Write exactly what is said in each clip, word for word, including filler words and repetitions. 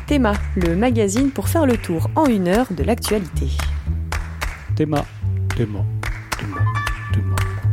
Théma, le magazine pour faire le tour en une heure de l'actualité. Théma, Théma, Théma, Théma.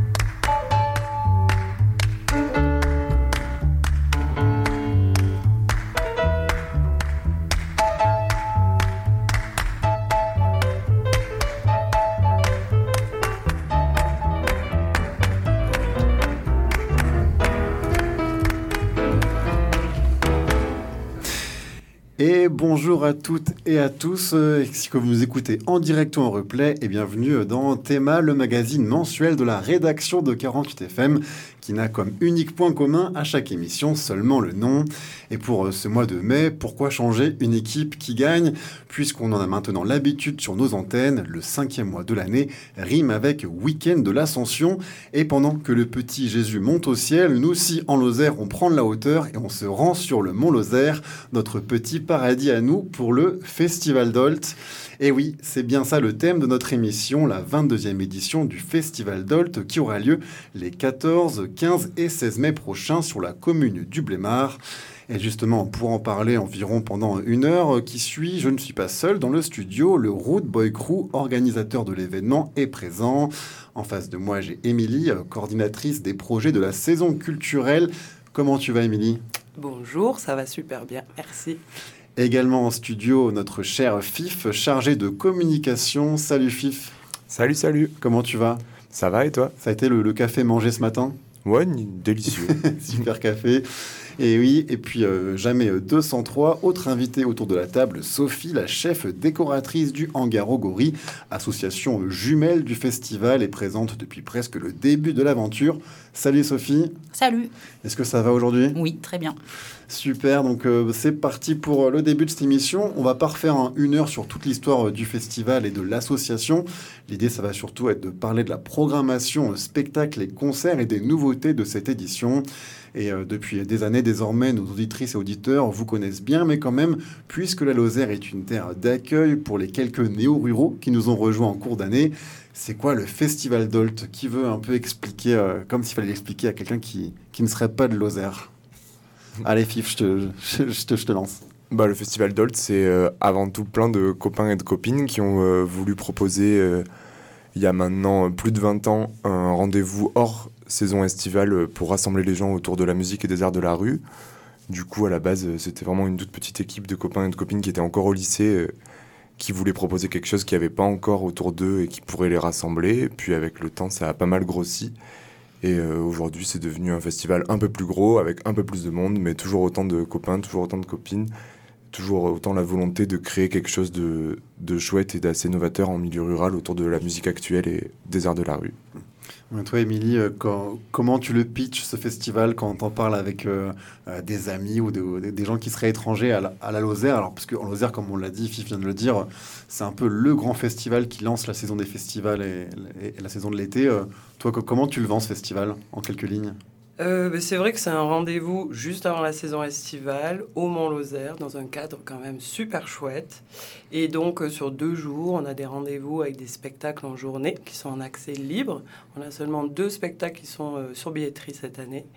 Et bonjour à toutes et à tous, euh, si que vous nous écoutez en direct ou en replay, et bienvenue dans Théma, le magazine mensuel de la rédaction de quarante-huit F M, qui n'a comme unique point commun à chaque émission seulement le nom. Et pour ce mois de mai, pourquoi changer une équipe qui gagne, puisqu'on en a maintenant l'habitude sur nos antennes, le cinquième mois de l'année rime avec week-end de l'Ascension, et pendant que le petit Jésus monte au ciel, nous aussi en Lozère, on prend de la hauteur et on se rend sur le Mont Lozère, notre petit paradis à nous pour le Festival d'Olt. Et oui, c'est bien ça le thème de notre émission, la vingt-deuxième édition du Festival d'Olt qui aura lieu les quatorze, quinze et seize mai prochains sur la commune du Blémard. Et justement, pour en parler environ pendant une heure qui suit, je ne suis pas seul dans le studio. Le Root Boy Crew, organisateur de l'événement, est présent. En face de moi, j'ai Émilie, coordinatrice des projets de la saison culturelle. Comment tu vas, Émilie ? Bonjour, ça va super bien, merci. Également en studio, notre cher Fif, chargé de communication. Salut Fif. Salut, salut. Comment tu vas ? Ça va et toi ? Ça a été le, le café mangé ce matin ? Ouais, délicieux. Super café. Et oui, et puis euh, jamais deux cent trois, autre invité autour de la table, Sophie, la chef décoratrice du Hangar au Gorille, association jumelle du festival et présente depuis presque le début de l'aventure. Salut Sophie. Salut. Est-ce que ça va aujourd'hui ? Oui, très bien. Super, donc euh, c'est parti pour le début de cette émission. On va pas refaire hein, une heure sur toute l'histoire euh, du festival et de l'association. L'idée, ça va surtout être de parler de la programmation, euh, spectacles et concerts et des nouveautés de cette édition. Et euh, depuis des années, désormais, nos auditrices et auditeurs vous connaissent bien, mais quand même, puisque la Lozère est une terre d'accueil pour les quelques néo-ruraux qui nous ont rejoints en cours d'année, c'est quoi le Festival d'Olt ? Qui veut un peu expliquer, euh, comme s'il fallait l'expliquer à quelqu'un qui, qui ne serait pas de Lozère ? Allez, Fif, je te, je, je te, je te lance. Bah, le Festival d'Olt, c'est euh, avant tout plein de copains et de copines qui ont euh, voulu proposer, euh, il y a maintenant plus de vingt ans, un rendez-vous hors saison estivale pour rassembler les gens autour de la musique et des arts de la rue. Du coup, à la base, c'était vraiment une toute petite équipe de copains et de copines qui étaient encore au lycée, euh, qui voulaient proposer quelque chose qu'il n'y avait pas encore autour d'eux et qui pourrait les rassembler. Puis avec le temps, ça a pas mal grossi. Et euh, aujourd'hui, c'est devenu un festival un peu plus gros, avec un peu plus de monde, mais toujours autant de copains, toujours autant de copines, toujours autant la volonté de créer quelque chose de, de chouette et d'assez novateur en milieu rural autour de la musique actuelle et des arts de la rue. Toi, Émilie, quand, comment tu le pitches, ce festival, quand t'en parles avec euh, euh, des amis ou de, des gens qui seraient étrangers à la, à la Lozère ? Alors, parce qu'en Lozère, comme on l'a dit, Fif vient de le dire, c'est un peu le grand festival qui lance la saison des festivals et, et, et la saison de l'été. Euh, toi, comment tu le vends, ce festival, en quelques lignes ? Euh, bah c'est vrai que c'est un rendez-vous juste avant la saison estivale au Mont-Lozère, dans un cadre quand même super chouette. Et donc, euh, sur deux jours, on a des rendez-vous avec des spectacles en journée qui sont en accès libre. On a seulement deux spectacles qui sont euh, sur billetterie cette année.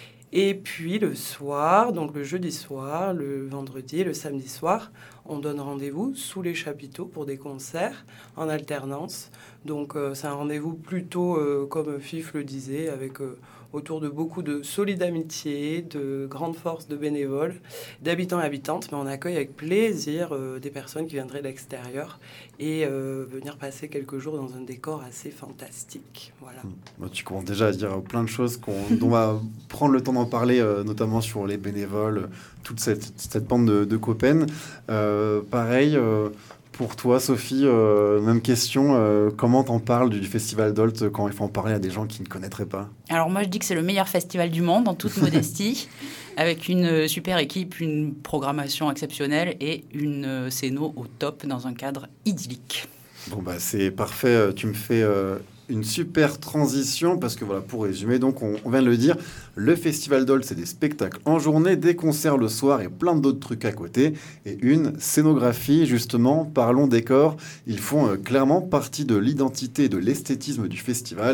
Et puis, le soir, donc le jeudi soir, le vendredi et le samedi soir, on donne rendez-vous sous les chapiteaux pour des concerts en alternance. Donc, euh, c'est un rendez-vous plutôt, euh, comme Fif le disait, avec... Euh, autour de beaucoup de solides amitiés, de grandes forces de bénévoles, d'habitants et habitantes. Mais on accueille avec plaisir euh, des personnes qui viendraient de l'extérieur et euh, venir passer quelques jours dans un décor assez fantastique. Voilà. Bon, tu commences déjà à dire plein de choses qu'on, dont on va prendre le temps d'en parler, euh, notamment sur les bénévoles, toute cette, cette bande de, de copains. Euh, pareil... Euh, Pour toi, Sophie, euh, même question. Euh, comment t'en parles du Festival d'Olt quand il faut en parler à des gens qui ne connaîtraient pas ? Alors moi, je dis que c'est le meilleur festival du monde, en toute modestie, avec une super équipe, une programmation exceptionnelle et une euh, scéno au top dans un cadre idyllique. Bon, bah c'est parfait. Tu me fais... Euh une super transition parce que voilà, pour résumer, donc on, on vient de le dire, le Festival d'Olt, c'est des spectacles en journée, des concerts le soir et plein d'autres trucs à côté et une scénographie. Justement, parlons décor, ils font euh, clairement partie de l'identité et de l'esthétisme du festival.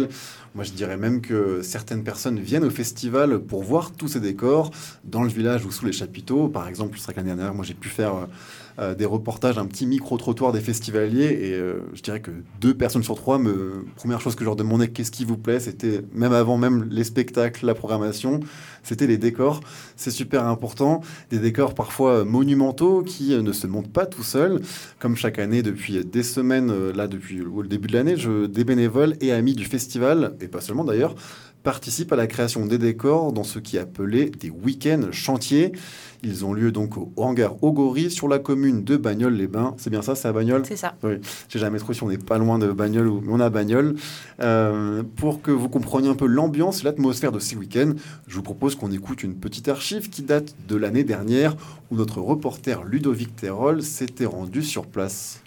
Moi, je dirais même que certaines personnes viennent au festival pour voir tous ces décors dans le village ou sous les chapiteaux. Par exemple, je sais que l'année dernière, moi, j'ai pu faire euh, des reportages, un petit micro-trottoir des festivaliers. Et euh, je dirais que deux personnes sur trois, me... première chose que je leur demandais, qu'est-ce qui vous plaît, c'était même avant même les spectacles, la programmation, c'était les décors. C'est super important. Des décors parfois monumentaux qui ne se montent pas tout seuls. Comme chaque année, depuis des semaines, là, depuis le début de l'année, je... des bénévoles et amis du festival, et pas seulement d'ailleurs, participent à la création des décors dans ce qui est appelé des week-ends chantiers. Ils ont lieu donc au hangar Ogori sur la commune de Bagnols-les-Bains. C'est bien ça, c'est à Bagnols ? C'est ça. Oui, j'ai jamais trop si on n'est pas loin de Bagnols ou on est à Bagnols. Euh, pour que vous compreniez un peu l'ambiance et l'atmosphère de ces week-ends, je vous propose qu'on écoute une petite archive qui date de l'année dernière où notre reporter Ludovic Terrol s'était rendu sur place.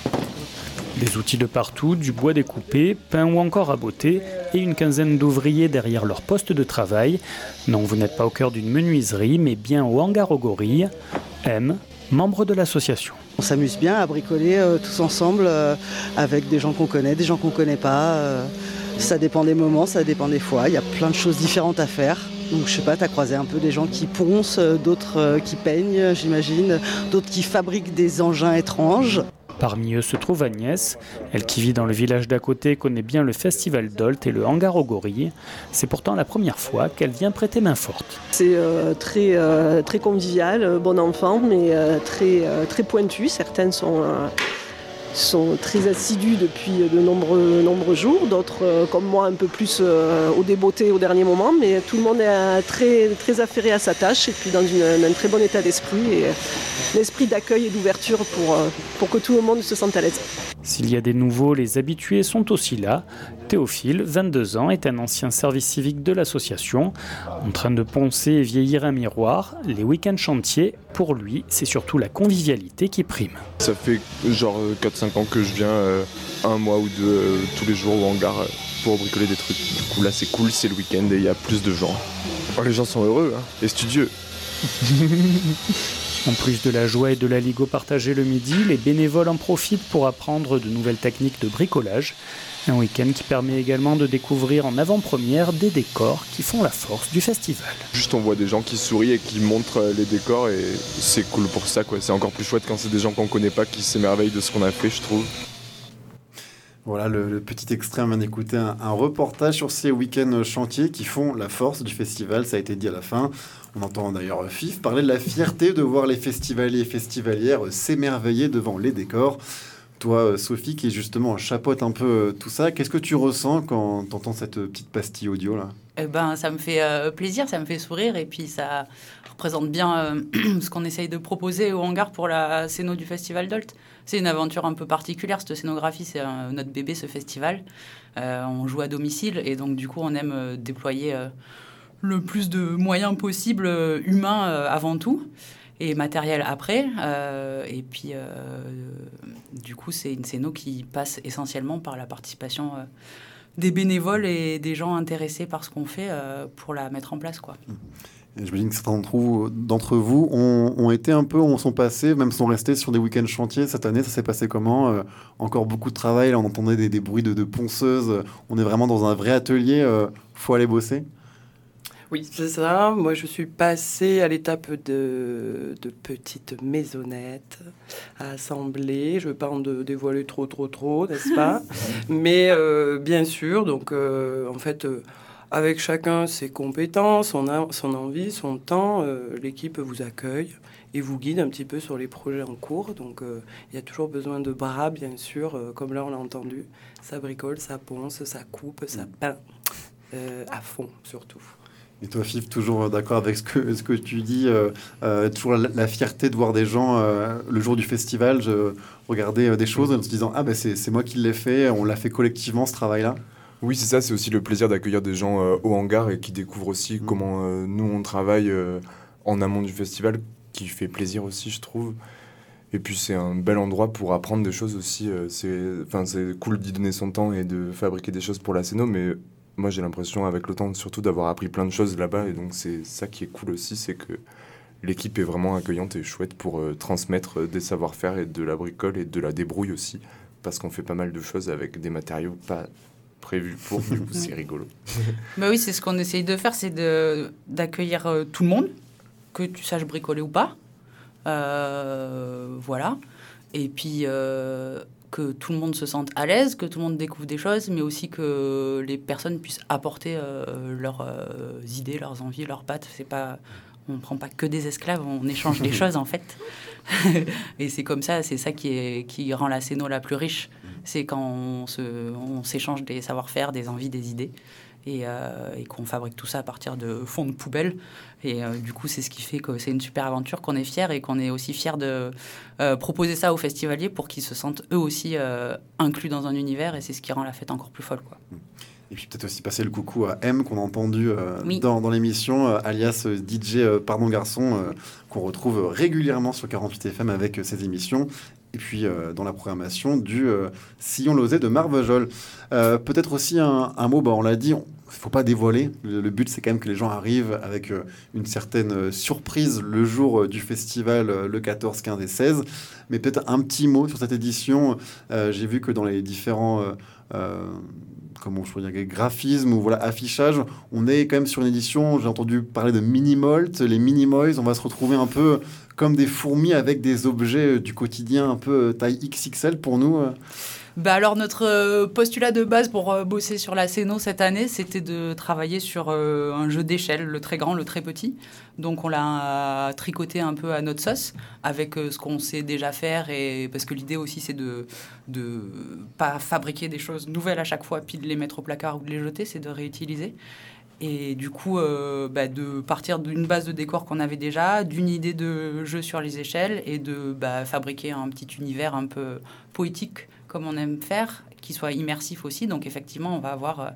Des outils de partout, du bois découpé, peint ou encore raboté, et une quinzaine d'ouvriers derrière leur poste de travail. Non, vous n'êtes pas au cœur d'une menuiserie, mais bien au hangar Ogori. M, membre de l'association. On s'amuse bien à bricoler euh, tous ensemble, euh, avec des gens qu'on connaît, des gens qu'on ne connaît pas. Euh, ça dépend des moments, ça dépend des fois. Il y a plein de choses différentes à faire. Donc je sais pas, tu as croisé un peu des gens qui poncent, d'autres euh, qui peignent, j'imagine, d'autres qui fabriquent des engins étranges. Parmi eux se trouve Agnès. Elle qui vit dans le village d'à côté connaît bien le festival Dolt et le hangar Ogori. C'est pourtant la première fois qu'elle vient prêter main forte. C'est euh, très, euh, très convivial, euh, bon enfant, mais euh, très, euh, très pointu. Certaines sont, euh, sont très assidues depuis de nombreux, nombreux jours. D'autres, euh, comme moi, un peu plus euh, au débeauté au dernier moment. Mais tout le monde est euh, très, très affairé à sa tâche et puis dans une, un très bon état d'esprit. Et, euh, l'esprit d'accueil et d'ouverture pour, euh, pour que tout le monde se sente à l'aise. S'il y a des nouveaux, les habitués sont aussi là. Théophile, vingt-deux ans, est un ancien service civique de l'association. En train de poncer et vieillir un miroir, les week-ends chantiers, pour lui, c'est surtout la convivialité qui prime. Ça fait genre quatre cinq ans que je viens euh, un mois ou deux euh, tous les jours au hangar euh, pour bricoler des trucs. Du coup là c'est cool, c'est le week-end et il y a plus de gens. Oh, les gens sont heureux hein, et studieux. En plus de la joie et de la ligo partagée le midi, les bénévoles en profitent pour apprendre de nouvelles techniques de bricolage. Un week-end qui permet également de découvrir en avant-première des décors qui font la force du festival. Juste on voit des gens qui sourient et qui montrent les décors et c'est cool pour ça quoi. C'est encore plus chouette quand c'est des gens qu'on connaît pas qui s'émerveillent de ce qu'on a fait je trouve. Voilà le, le petit extrait, on vient d'écouter un, un reportage sur ces week-ends chantiers qui font la force du festival, ça a été dit à la fin. On entend d'ailleurs Fif parler de la fierté de voir les festivaliers et festivalières s'émerveiller devant les décors. Toi, Sophie, qui justement chapeaute un peu tout ça, qu'est-ce que tu ressens quand tu entends cette petite pastille audio là ? Eh ben, ça me fait euh, plaisir, ça me fait sourire et puis ça représente bien euh, ce qu'on essaye de proposer au hangar pour la scéno du Festival Dolt. C'est une aventure un peu particulière, cette scénographie, c'est euh, notre bébé, ce festival. Euh, on joue à domicile et donc du coup on aime euh, déployer euh, le plus de moyens possibles, euh, humains euh, avant tout, et matériel après. Euh, et puis euh, du coup c'est une scéno qui passe essentiellement par la participation euh, des bénévoles et des gens intéressés par ce qu'on fait euh, pour la mettre en place, quoi. Et j'imagine que certains d'entre vous, d'entre vous ont, ont été un peu, ont sont passés, même sont restés sur des week-ends chantiers cette année. Ça s'est passé comment ? euh, Encore beaucoup de travail, là on entendait des, des bruits de, de ponceuses. On est vraiment dans un vrai atelier, euh, faut aller bosser. Oui, c'est ça. Moi, je suis passée à l'étape de, de petites maisonnettes à assembler. Je ne veux pas en de, dévoiler trop, trop, trop, n'est-ce pas ? Mais euh, bien sûr, donc euh, en fait, euh, avec chacun ses compétences, son, a, son envie, son temps, euh, l'équipe vous accueille et vous guide un petit peu sur les projets en cours. Donc, euh, il y a toujours besoin de bras, bien sûr, euh, comme là, on l'a entendu. Ça bricole, ça ponce, ça coupe, ça peint, euh, à fond, surtout. Et toi, Fif, toujours d'accord avec ce que, ce que tu dis, euh, euh, toujours la, la fierté de voir des gens euh, le jour du festival, je, regarder euh, des choses en se disant « Ah, ben c'est, c'est moi qui l'ai fait, on l'a fait collectivement, ce travail-là ». Oui, c'est ça, c'est aussi le plaisir d'accueillir des gens euh, au hangar et qui découvrent aussi mmh. comment euh, nous, on travaille euh, en amont du festival, qui fait plaisir aussi, je trouve. Et puis, c'est un bel endroit pour apprendre des choses aussi. Euh, c'est, c'est cool d'y donner son temps et de fabriquer des choses pour la scéno, mais... Moi, j'ai l'impression, avec le temps, surtout d'avoir appris plein de choses là-bas. Et donc, c'est ça qui est cool aussi, c'est que l'équipe est vraiment accueillante et chouette pour euh, transmettre des savoir-faire et de la bricole et de la débrouille aussi. Parce qu'on fait pas mal de choses avec des matériaux pas prévu pour, du coup c'est rigolo. Bah oui, c'est ce qu'on essaye de faire, c'est de, d'accueillir euh, tout le monde, que tu saches bricoler ou pas. Euh, voilà. Et puis euh, que tout le monde se sente à l'aise, que tout le monde découvre des choses, mais aussi que les personnes puissent apporter euh, leurs euh, idées, leurs envies, leurs pattes. C'est pas, on ne prend pas que des esclaves, on échange des choses en fait. Et c'est comme ça, c'est ça qui, est, qui rend la Céno la plus riche. C'est quand on, se, on s'échange des savoir-faire, des envies, des idées. Et, euh, et qu'on fabrique tout ça à partir de fonds de poubelle. Et euh, du coup, c'est ce qui fait que c'est une super aventure, qu'on est fiers et qu'on est aussi fiers de euh, proposer ça aux festivaliers pour qu'ils se sentent eux aussi euh, inclus dans un univers. Et c'est ce qui rend la fête encore plus folle, quoi. Et puis peut-être aussi passer le coucou à M qu'on a entendu euh, oui. dans, dans l'émission, euh, alias euh, D J euh, Pardon Garçon, euh, qu'on retrouve régulièrement sur quarante-huit F M avec euh, ses émissions. Et puis euh, dans la programmation du euh, Sillon Lausais de Marvejol. Euh, peut-être aussi un, un mot, bah, on l'a dit, il ne faut pas dévoiler. Le, le but, c'est quand même que les gens arrivent avec euh, une certaine euh, surprise le jour euh, du festival, euh, le quatorze, quinze et seize. Mais peut-être un petit mot sur cette édition. Euh, j'ai vu que dans les différents... Euh, euh, comment je pourrais dire, graphisme ou voilà, affichage, on est quand même sur une édition, j'ai entendu parler de mini-malt, les mini-moys, on va se retrouver un peu comme des fourmis avec des objets du quotidien un peu taille X X L pour nous. Bah alors notre postulat de base pour euh, bosser sur la Céno cette année, c'était de travailler sur euh, un jeu d'échelle, le très grand, le très petit. Donc on l'a euh, tricoté un peu à notre sauce avec euh, ce qu'on sait déjà faire, et parce que l'idée aussi c'est de de pas fabriquer des choses nouvelles à chaque fois puis de les mettre au placard ou de les jeter, c'est de réutiliser. Et du coup, euh, bah, de partir d'une base de décor qu'on avait déjà, d'une idée de jeu sur les échelles, et de bah, fabriquer un petit univers un peu poétique, comme on aime faire, qui soit immersif aussi. Donc effectivement, on va avoir euh,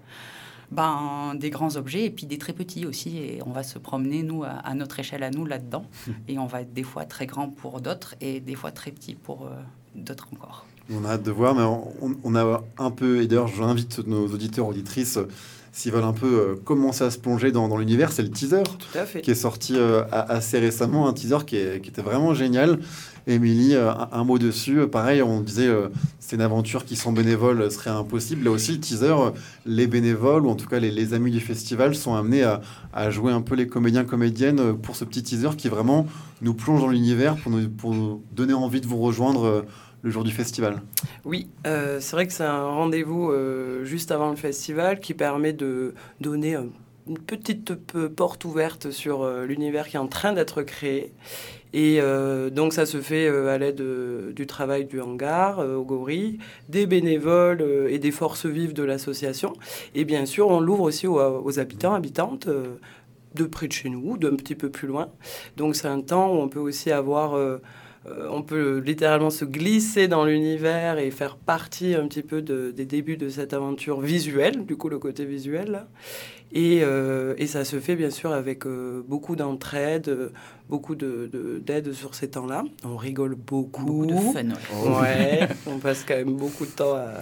ben, des grands objets et puis des très petits aussi. Et on va se promener, nous, à, à notre échelle à nous, là-dedans. Et on va être des fois très grand pour d'autres et des fois très petit pour euh, d'autres encore. On a hâte de voir, mais on, on a un peu... Et d'ailleurs, j'invite nos auditeurs, auditrices... S'ils veulent un peu euh, commencer à se plonger dans, dans l'univers, c'est le teaser Tout à fait. qui est sorti euh, assez récemment, un teaser qui, est, qui était vraiment génial. Émilie, euh, un, un mot dessus. Pareil, on disait euh, c'est une aventure qui sans bénévoles serait impossible. Là aussi, le teaser, euh, les bénévoles ou en tout cas les, les amis du festival sont amenés à, à jouer un peu les comédiens comédiennes pour ce petit teaser qui vraiment nous plonge dans l'univers pour nous, pour nous donner envie de vous rejoindre. Euh, le jour du festival. Oui, euh, c'est vrai que c'est un rendez-vous euh, juste avant le festival qui permet de donner un, une petite peu porte ouverte sur euh, l'univers qui est en train d'être créé. Et euh, donc ça se fait euh, à l'aide euh, du travail du hangar, euh, au Gorille, des bénévoles euh, et des forces vives de l'association. Et bien sûr, on l'ouvre aussi aux, aux habitants, habitantes, euh, de près de chez nous, d'un petit peu plus loin. Donc c'est un temps où on peut aussi avoir... Euh, Euh, on peut littéralement se glisser dans l'univers et faire partie un petit peu de, des débuts de cette aventure visuelle, du coup le côté visuel. Là. Et, euh, et ça se fait bien sûr avec euh, beaucoup d'entraide, euh, beaucoup de, de, d'aide sur ces temps-là. On rigole beaucoup. Beaucoup de fun, ouais. Ouais, on passe quand même beaucoup de temps à...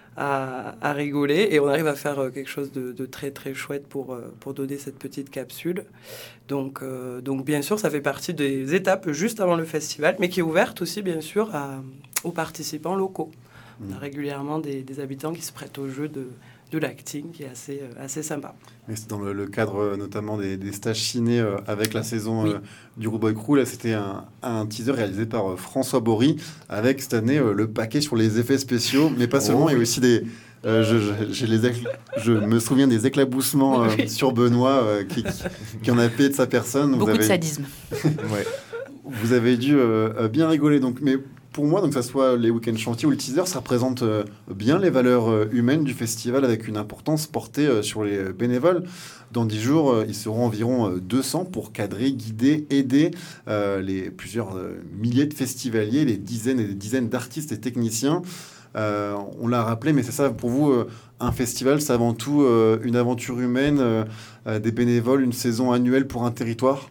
À, à rigoler, et on arrive à faire quelque chose de, de très très chouette pour, pour donner cette petite capsule. Donc, euh, donc bien sûr, ça fait partie des étapes juste avant le festival, mais qui est ouverte aussi bien sûr à, aux participants locaux. Mmh. On a régulièrement des, des habitants qui se prêtent au jeu de, de l'acting, qui est assez, assez sympa. Et c'est dans le, le cadre notamment des, des stages ciné euh, avec la saison oui. euh, du Rouboy Crew. Là, c'était un, un teaser réalisé par euh, François Bory, avec cette année euh, le paquet sur les effets spéciaux, mais pas seulement, oh. Il y a aussi des... Euh, je, je, j'ai les écl... je me souviens des éclaboussements euh, sur Benoît euh, qui, qui, qui en a payé de sa personne. Beaucoup vous avez... de sadisme. Ouais. Vous avez dû euh, bien rigoler. Donc, mais pour moi, donc, que ce soit les week-ends chantiers ou le teaser, ça représente euh, bien les valeurs euh, humaines du festival, avec une importance portée euh, sur les bénévoles. Dans dix jours, euh, ils seront environ euh, deux cents pour cadrer, guider, aider euh, les plusieurs euh, milliers de festivaliers, les dizaines et des dizaines d'artistes et techniciens. Euh, on l'a rappelé, mais c'est ça, pour vous, euh, un festival, c'est avant tout euh, une aventure humaine, euh, euh, des bénévoles, une saison annuelle pour un territoire.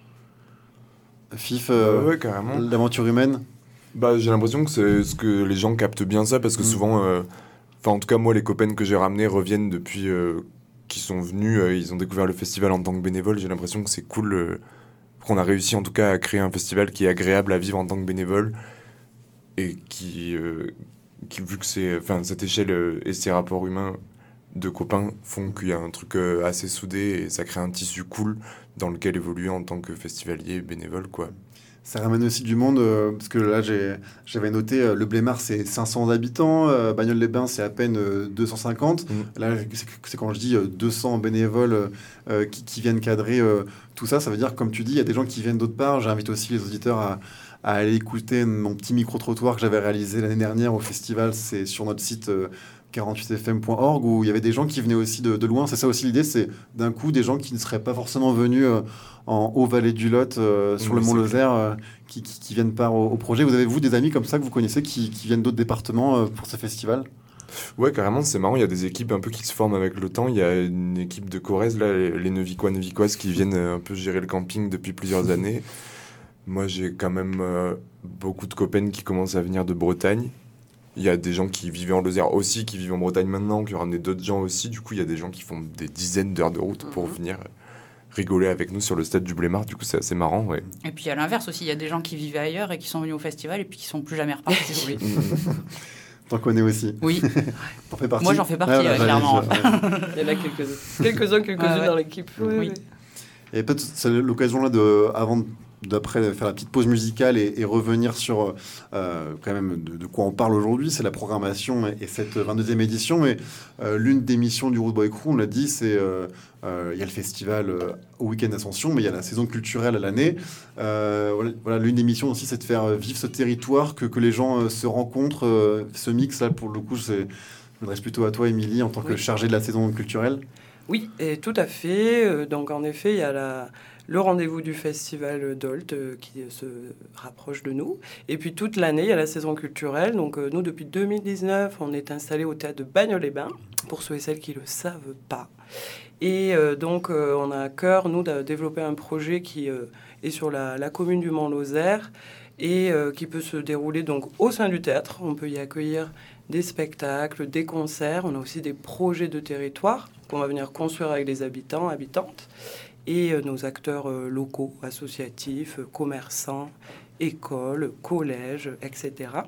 Fif, euh, ouais, carrément. L'aventure humaine. Bah, j'ai l'impression que c'est ce que les gens captent bien ça, parce que mmh. souvent, enfin euh, en tout cas moi, les copains que j'ai ramenés reviennent depuis euh, qu'ils sont venus, euh, ils ont découvert le festival en tant que bénévole. J'ai l'impression que c'est cool, euh, qu'on a réussi en tout cas à créer un festival qui est agréable à vivre en tant que bénévole, et qui, euh, qui vu que c'est, enfin cette échelle euh, et ces rapports humains de copains font qu'il y a un truc euh, assez soudé et ça crée un tissu cool dans lequel évoluer en tant que festivalier bénévole, quoi. Ça ramène aussi du monde, euh, parce que là, j'ai, j'avais noté, euh, le Blémard, c'est cinq cents habitants, euh, Bagnoles-les-Bains, c'est à peine euh, deux cent cinquante. Mmh. Là, c'est, c'est quand je dis euh, deux cents bénévoles euh, qui, qui viennent cadrer euh, tout ça, ça veut dire, comme tu dis, il y a des gens qui viennent d'autre part. J'invite aussi les auditeurs à, à aller écouter mon petit micro-trottoir que j'avais réalisé l'année dernière au festival. C'est sur notre site euh, quarante-huit F M point org, où il y avait des gens qui venaient aussi de, de loin. C'est ça aussi l'idée, c'est d'un coup des gens qui ne seraient pas forcément venus euh, en Haut-Vallée du Lot, euh, sur oui, le Mont-Lozère, euh, qui, qui, qui viennent pas au, au projet. Vous avez, vous, des amis comme ça que vous connaissez qui, qui viennent d'autres départements euh, pour ce festival ? Ouais, carrément, c'est marrant. Il y a des équipes un peu qui se forment avec le temps. Il y a une équipe de Corrèze, là, les Nevicois, Nevicoises, qui viennent un peu gérer le camping depuis plusieurs années. Moi, j'ai quand même euh, beaucoup de copains qui commencent à venir de Bretagne. Il y a des gens qui vivaient en Lozère aussi, qui vivent en Bretagne maintenant, qui ont ramené d'autres gens aussi. Du coup, il y a des gens qui font des dizaines d'heures de route pour venir rigoler avec nous sur le stade du Blémard. Du coup, c'est assez marrant, ouais. Et puis, à l'inverse aussi, il y a des gens qui vivaient ailleurs et qui sont venus au festival et puis qui ne sont plus jamais repartis. Oui. T'en connais aussi. Oui. T'en fais partie. Moi, j'en fais partie, ah, bah, ouais, clairement. Ouais. Il y en a quelques-uns, quelques-uns, quelques-unes ah, ouais. dans l'équipe. Oui, oui. Et peut-être c'est l'occasion là de, avant de d'après faire la petite pause musicale et, et revenir sur euh, quand même de, de quoi on parle aujourd'hui, c'est la programmation et, et cette vingt-deuxième édition. Mais euh, l'une des missions du Rude Boy Crew, on l'a dit, c'est euh, euh, il y a le festival euh, au week-end d'Ascension, mais il y a la saison culturelle à l'année. Euh, voilà, voilà, l'une des missions aussi, c'est de faire vivre ce territoire, que, que les gens euh, se rencontrent, euh, ce mix là. Pour le coup, c'est, je m'adresse plutôt à toi, Émilie, en tant que oui. chargée de la saison culturelle. Oui, et tout à fait. Donc en effet, il y a la le rendez-vous du festival Dolt euh, qui se rapproche de nous. Et puis toute l'année, il y a la saison culturelle. Donc euh, nous, depuis deux mille dix-neuf, on est installés au théâtre de Bagnoles-les-Bains, pour ceux et celles qui ne le savent pas. Et euh, donc, euh, on a à cœur, nous, de développer un projet qui euh, est sur la, la commune du Mont-Lozère et euh, qui peut se dérouler donc, au sein du théâtre. On peut y accueillir des spectacles, des concerts. On a aussi des projets de territoire qu'on va venir construire avec les habitants, habitantes. Et euh, nos acteurs euh, locaux, associatifs, euh, commerçants, écoles, collèges, et cetera.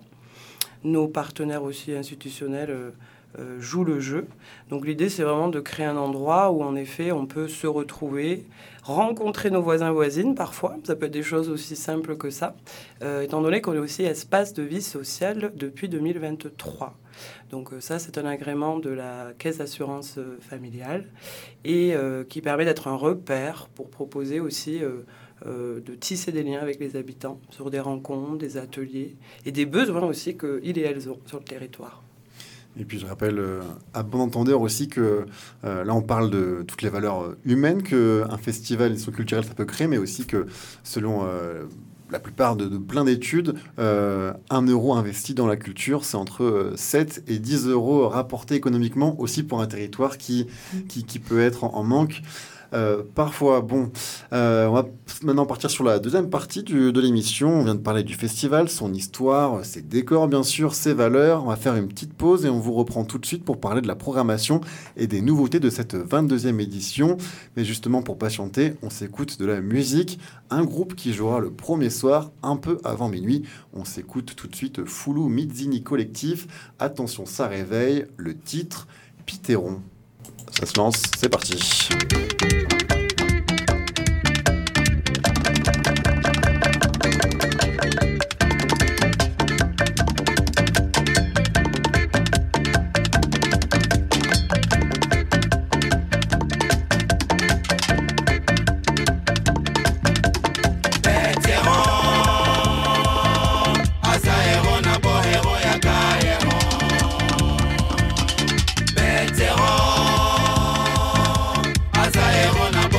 Nos partenaires aussi institutionnels euh, euh, jouent le jeu. Donc l'idée, c'est vraiment de créer un endroit où, en effet, on peut se retrouver, rencontrer nos voisins voisines parfois. Ça peut être des choses aussi simples que ça, euh, étant donné qu'on est aussi espace de vie sociale depuis deux mille vingt-trois. Donc ça, c'est un agrément de la Caisse d'assurance euh, familiale et euh, qui permet d'être un repère pour proposer aussi euh, euh, de tisser des liens avec les habitants sur des rencontres, des ateliers et des besoins aussi qu'ils et elles ont sur le territoire. Et puis je rappelle euh, à bon entendeur aussi que euh, là on parle de toutes les valeurs humaines qu'un festival et son culturel ça peut créer, mais aussi que selon euh, la plupart de, de plein d'études, euh, un euro investi dans la culture, c'est entre euh, sept et dix euros rapportés économiquement aussi pour un territoire qui, qui, qui peut être en, en manque. Euh, parfois, bon, euh, on va maintenant partir sur la deuxième partie du, de l'émission. On vient de parler du festival, son histoire, ses décors, bien sûr, ses valeurs. On va faire une petite pause et on vous reprend tout de suite pour parler de la programmation et des nouveautés de cette vingt-deuxième édition. Mais justement, pour patienter, on s'écoute de la musique. Un groupe qui jouera le premier soir, un peu avant minuit. On s'écoute tout de suite Foulou Mizzini Collectif. Attention, ça réveille. Le titre, Piteron. Ça se lance, c'est parti. Azaero na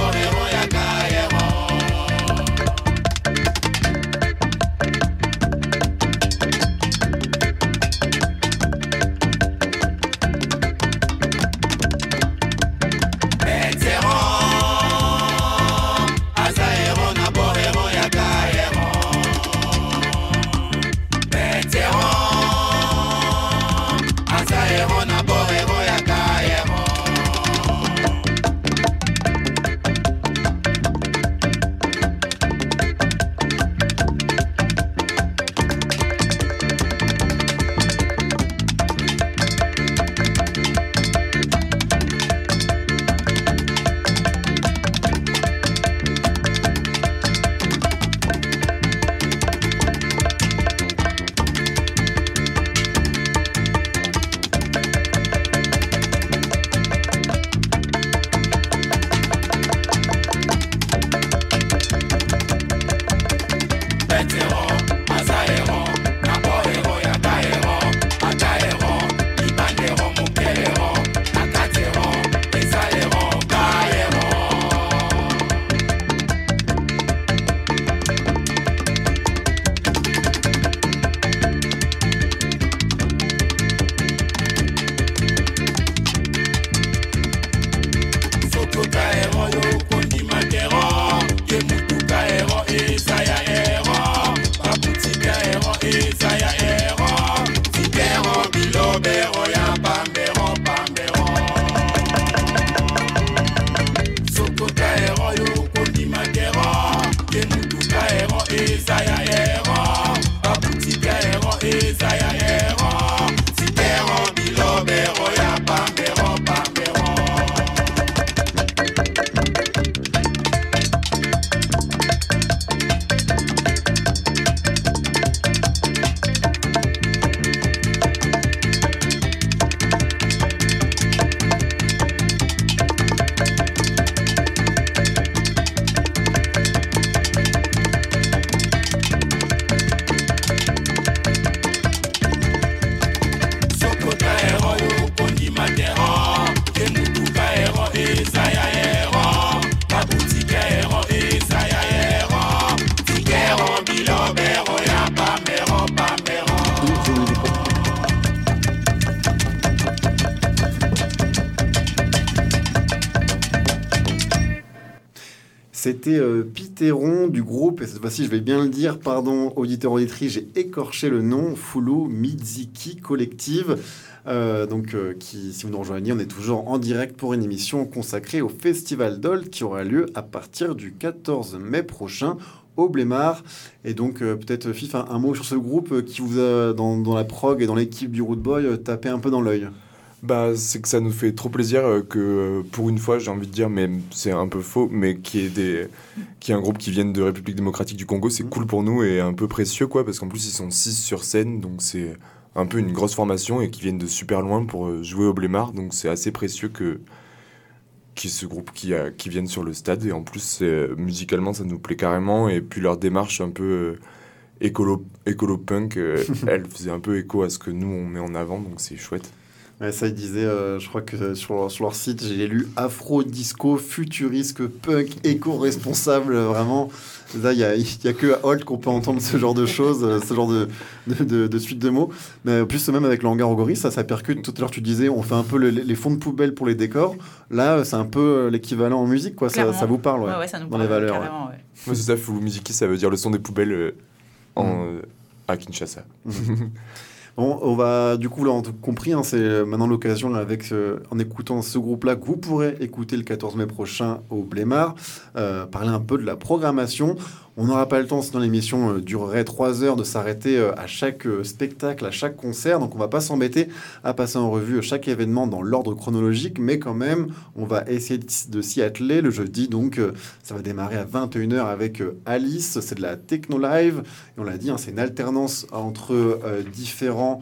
été euh, Pitéron du groupe, et cette fois-ci je vais bien le dire, pardon auditeur auditrice, j'ai écorché le nom, Fulu Miziki Collective. Euh, donc, euh, qui, si vous nous rejoignez, on est toujours en direct pour une émission consacrée au Festival Dolt qui aura lieu à partir du quatorze mai prochain au Blémard. Et donc, euh, peut-être, Fif, un, un mot sur ce groupe euh, qui vous a, dans, dans la prog et dans l'équipe du Root Boy, euh, tapé un peu dans l'œil. Bah, c'est que ça nous fait trop plaisir euh, que, euh, pour une fois, j'ai envie de dire, mais c'est un peu faux, mais qu'il y ait, des, qu'il y ait un groupe qui vienne de République démocratique du Congo, c'est mmh. cool pour nous et un peu précieux, quoi, parce qu'en plus, ils sont six sur scène, donc c'est un peu une grosse formation et qui viennent de super loin pour euh, jouer au Blémard, donc c'est assez précieux que qu'il y ait ce groupe qui, a, qui vienne sur le stade, et en plus, euh, musicalement, ça nous plaît carrément, et puis leur démarche un peu euh, écolo, écolo-punk, euh, elle faisait un peu écho à ce que nous, on met en avant, donc c'est chouette. Ouais, ça, ils disaient, euh, je crois que sur leur, sur leur site, j'ai lu afro, disco, futuriste, punk, éco-responsable, vraiment. Là, il n'y a, a que à Holt qu'on peut entendre ce genre de choses, ce genre de, de, de, de suite de mots. Mais en plus, même avec le hangar Ogori, ça, ça percute. Tout à l'heure, tu disais, on fait un peu le, les fonds de poubelle pour les décors. Là, c'est un peu l'équivalent en musique, quoi. Ça, ça vous parle, ouais, ouais, ouais ça nous dans parle, les valeurs. Carrément, ouais. Ouais, c'est ça, Fulu Miziki, ça veut dire le son des poubelles euh, en, mmh. euh, à Kinshasa. Mmh. Bon, on va, du coup, vous l'avez compris, hein, c'est maintenant l'occasion, là, avec, euh, en écoutant ce groupe-là, que vous pourrez écouter le quatorze mai prochain au Blémard, euh, parler un peu de la programmation. On n'aura pas le temps, sinon l'émission euh, durerait trois heures, de s'arrêter euh, à chaque euh, spectacle, à chaque concert. Donc, on ne va pas s'embêter à passer en revue chaque événement dans l'ordre chronologique, mais quand même, on va essayer de, de s'y atteler le jeudi. Donc, euh, ça va démarrer à vingt et une heures avec euh, Alice. C'est de la techno live. Et on l'a dit, hein, c'est une alternance entre euh, différents,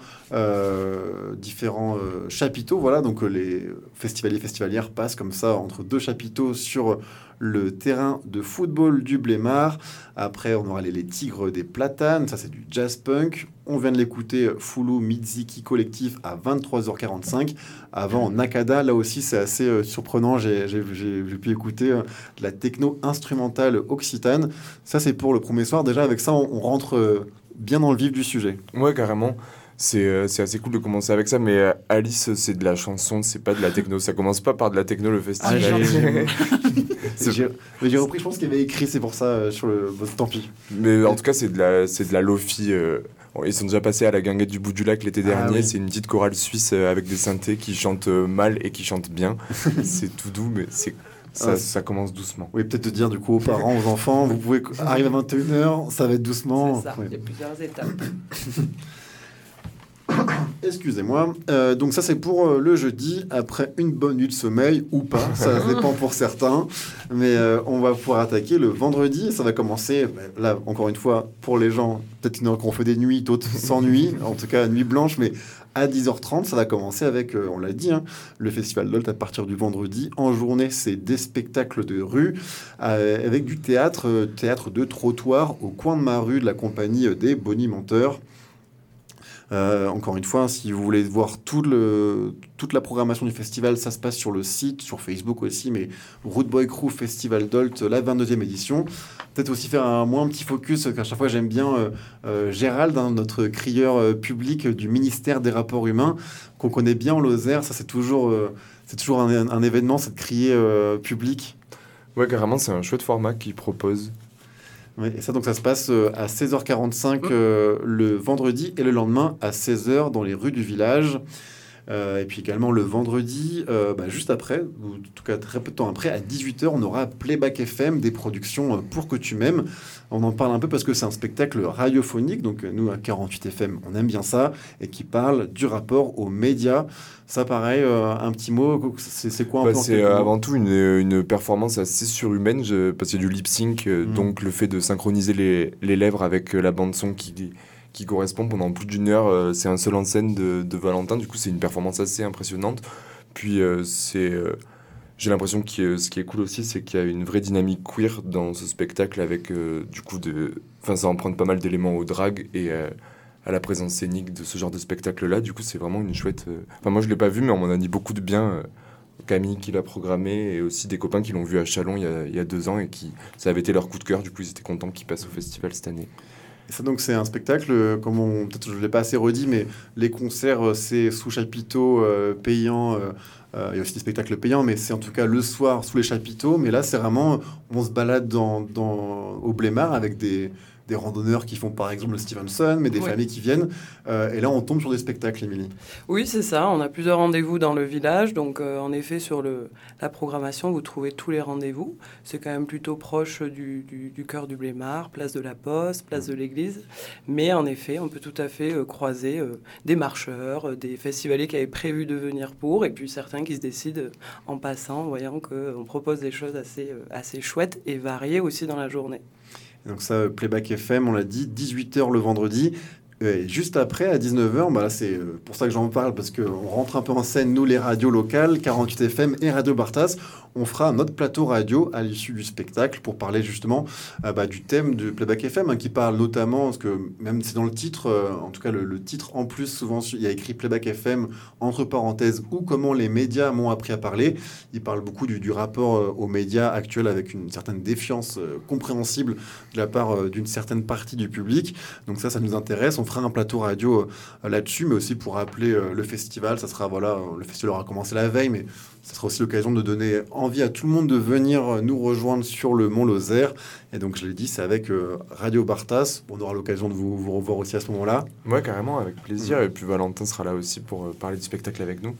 euh, différents euh, chapiteaux. Voilà, donc euh, les festivaliers et festivalières passent comme ça entre deux chapiteaux sur le terrain de football du Blémard. Après, on aura les, les Tigres des Platanes, ça c'est du jazz punk. On vient de l'écouter, Fulu Miziki Collective à vingt-trois heures quarante-cinq. Avant, Nakada, là aussi c'est assez euh, surprenant, j'ai, j'ai, j'ai, j'ai pu écouter euh, de la techno instrumentale occitane. Ça c'est pour le premier soir. Déjà avec ça, on, on rentre euh, bien dans le vif du sujet. Ouais, carrément. C'est, euh, c'est assez cool de commencer avec ça, mais euh, Alice, c'est de la chanson, c'est pas de la techno. Ça commence pas par de la techno, le festival. Ah, j'ai, j'ai, mais j'ai repris, je pense qu'il y avait écrit, c'est pour ça, euh, sur le... Bon, tant pis. Mais en tout cas, c'est de la, c'est de la lofi. Euh, ils sont déjà passés à la Guinguette du Bout du Lac l'été dernier. Ah, oui. C'est une petite chorale suisse euh, avec des synthés qui chantent euh, mal et qui chantent bien. C'est tout doux, mais c'est... Ça, ah, ça commence doucement. Oui, peut-être de dire du coup aux parents, aux enfants, vous pouvez arriver à vingt et une heures, ça va être doucement. C'est ça, oui. Il y a plusieurs étapes. Excusez-moi. Euh, donc ça c'est pour euh, le jeudi, après une bonne nuit de sommeil ou pas, ça dépend pour certains. Mais euh, on va pouvoir attaquer le vendredi. Ça va commencer, là encore une fois, pour les gens, peut-être qu'il y en a qui ont fait des nuits, d'autres sans nuit, en tout cas nuit blanche, mais à dix heures trente, ça va commencer avec, euh, on l'a dit, hein, le Festival Dolt à partir du vendredi. En journée, c'est des spectacles de rue, euh, avec du théâtre, euh, théâtre de trottoir au coin de ma rue de la compagnie euh, des Bonimenteurs. Euh, encore une fois, si vous voulez voir tout le, toute la programmation du festival, ça se passe sur le site, sur Facebook aussi, mais Root Boy Crew Festival Dolt, la vingt-deuxième édition. Peut-être aussi faire un, moi, un petit focus, qu'à chaque fois j'aime bien euh, euh, Gérald, hein, notre crieur euh, public du ministère des Rapports Humains, qu'on connaît bien en Lozère. Ça, c'est toujours, euh, c'est toujours un, un, un événement, c'est de crier euh, public. Ouais, carrément, c'est un chouette format qu'il propose. Oui, et ça, donc, ça se passe euh, à seize heures quarante-cinq euh, le vendredi et le lendemain à seize heures dans les rues du village. Euh, et puis également le vendredi, euh, bah, juste après, ou en tout cas très peu de temps après, à dix-huit heures, on aura Playback F M, des productions euh, Pour que tu m'aimes. On en parle un peu parce que c'est un spectacle radiophonique, donc euh, nous à quarante-huit F M, on aime bien ça, et qui parle du rapport aux médias. Ça, pareil, euh, un petit mot, c'est, c'est quoi un bah, peu C'est euh, avant tout une, une performance assez surhumaine, je, parce qu'il y a du lip-sync, euh, mmh. donc le fait de synchroniser les, les lèvres avec euh, la bande-son qui... qui correspond pendant plus d'une heure. Euh, c'est un seul en scène de, de Valentin. Du coup, c'est une performance assez impressionnante. Puis, euh, c'est, euh, j'ai l'impression que euh, ce qui est cool aussi, c'est qu'il y a une vraie dynamique queer dans ce spectacle avec, euh, du coup, de... enfin, ça emprunte pas mal d'éléments au drag et euh, à la présence scénique de ce genre de spectacle-là. Du coup, c'est vraiment une chouette... Euh... Enfin, moi, je l'ai pas vu, mais on m'en a dit beaucoup de bien. Euh, Camille qui l'a programmé et aussi des copains qui l'ont vu à Châlons il y a, il y a deux ans et qui... ça avait été leur coup de cœur. Du coup, ils étaient contents qu'ils passent au festival cette année. Et ça, donc, c'est un spectacle, comme on, peut-être je ne l'ai pas assez redit, mais les concerts, c'est sous chapiteaux euh, payants. Euh, euh, il y a aussi des spectacles payants, mais c'est en tout cas le soir sous les chapiteaux. Mais là, c'est vraiment, on se balade dans, dans, au Blémard avec des, des randonneurs qui font par exemple le Stevenson, mais des oui. familles qui viennent. Euh, et là, on tombe sur des spectacles, Émilie. Oui, c'est ça. On a plusieurs rendez-vous dans le village. Donc, euh, en effet, sur le, la programmation, vous trouvez tous les rendez-vous. C'est quand même plutôt proche du, du, du cœur du Blémard, place de la Poste, place de l'église. Mais en effet, on peut tout à fait euh, croiser euh, des marcheurs, euh, des festivaliers qui avaient prévu de venir pour, et puis certains qui se décident euh, en passant, voyant qu'on propose des choses assez, euh, assez chouettes et variées aussi dans la journée. Donc ça, Playback F M, on l'a dit, dix-huit heures le vendredi. Et juste après, à dix-neuf heures, bah là, c'est pour ça que j'en parle, parce qu'on rentre un peu en scène, nous, les radios locales, quarante-huit F M et Radio Bartas. On fera notre plateau radio à l'issue du spectacle pour parler justement euh, bah, du thème du Playback F M, hein, qui parle notamment, parce que même c'est dans le titre, euh, en tout cas le, le titre en plus, souvent il y a écrit Playback F M, entre parenthèses, ou comment les médias m'ont appris à parler. Il parle beaucoup du, du rapport euh, aux médias actuels avec une certaine défiance euh, compréhensible de la part euh, d'une certaine partie du public. Donc ça, ça nous intéresse. On fera un plateau radio euh, là-dessus, mais aussi pour rappeler euh, le festival. Ça sera, voilà, le festival aura commencé la veille, mais ça sera aussi l'occasion de donner envie à tout le monde de venir nous rejoindre sur le Mont Lozère. Et donc, je l'ai dit, c'est avec euh, Radio Bartas. On aura l'occasion de vous, vous revoir aussi à ce moment-là. Ouais, carrément, avec plaisir. Mmh. Et puis Valentin sera là aussi pour euh, parler du spectacle avec nous.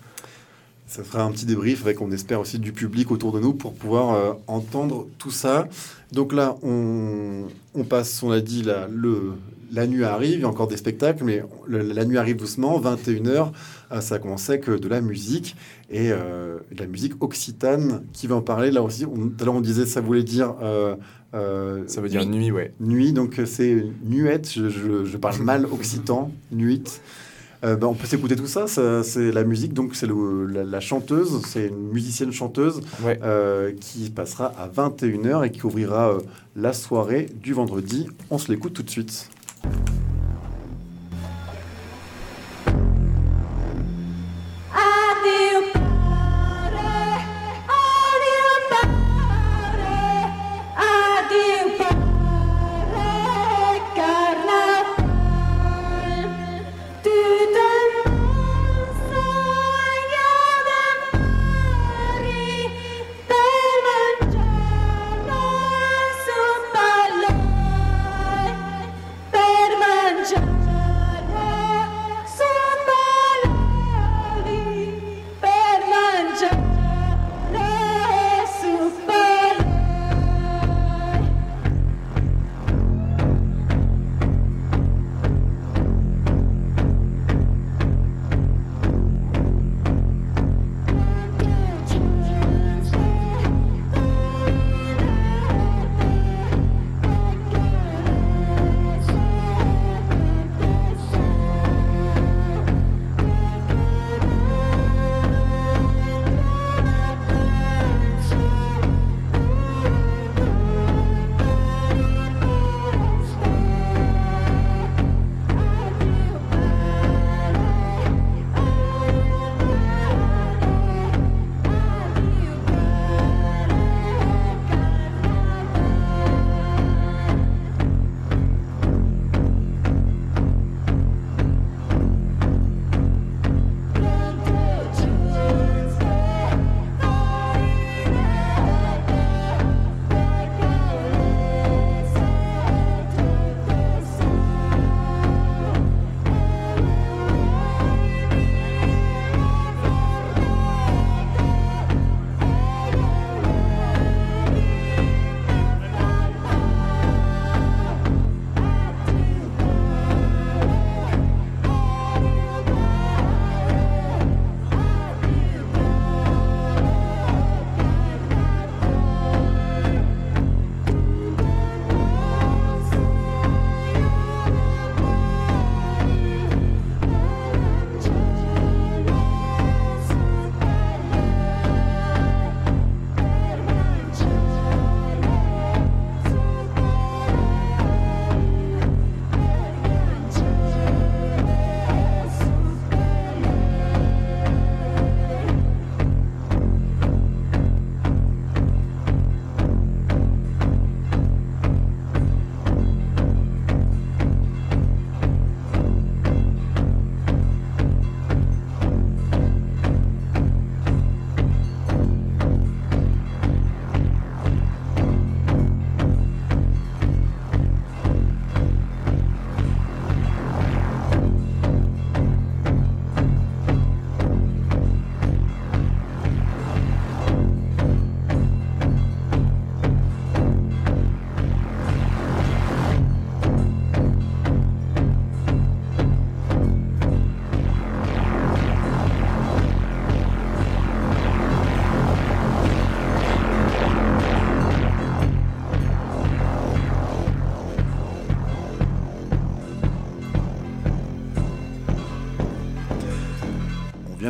Ça fera un petit débrief avec, on espère, aussi du public autour de nous pour pouvoir euh, entendre tout ça. Donc là, on, on passe, on l'a dit, la, le, la nuit arrive, il y a encore des spectacles, mais le, la nuit arrive doucement, vingt et une heures, euh, ça commence avec de la musique, et euh, de la musique occitane, qui va en parler. Là aussi, on, tout à l'heure on disait, ça voulait dire... Euh, euh, ça veut dire nuit, nuit ouais. Nuit, donc c'est nuette, je, je, je parle mal occitan, nuit. Euh, ben, on peut s'écouter tout ça, ça c'est la musique, donc c'est le, la, la chanteuse, c'est une musicienne chanteuse ouais. euh, qui passera à vingt et une heures et qui ouvrira euh, la soirée du vendredi. On se l'écoute tout de suite. Per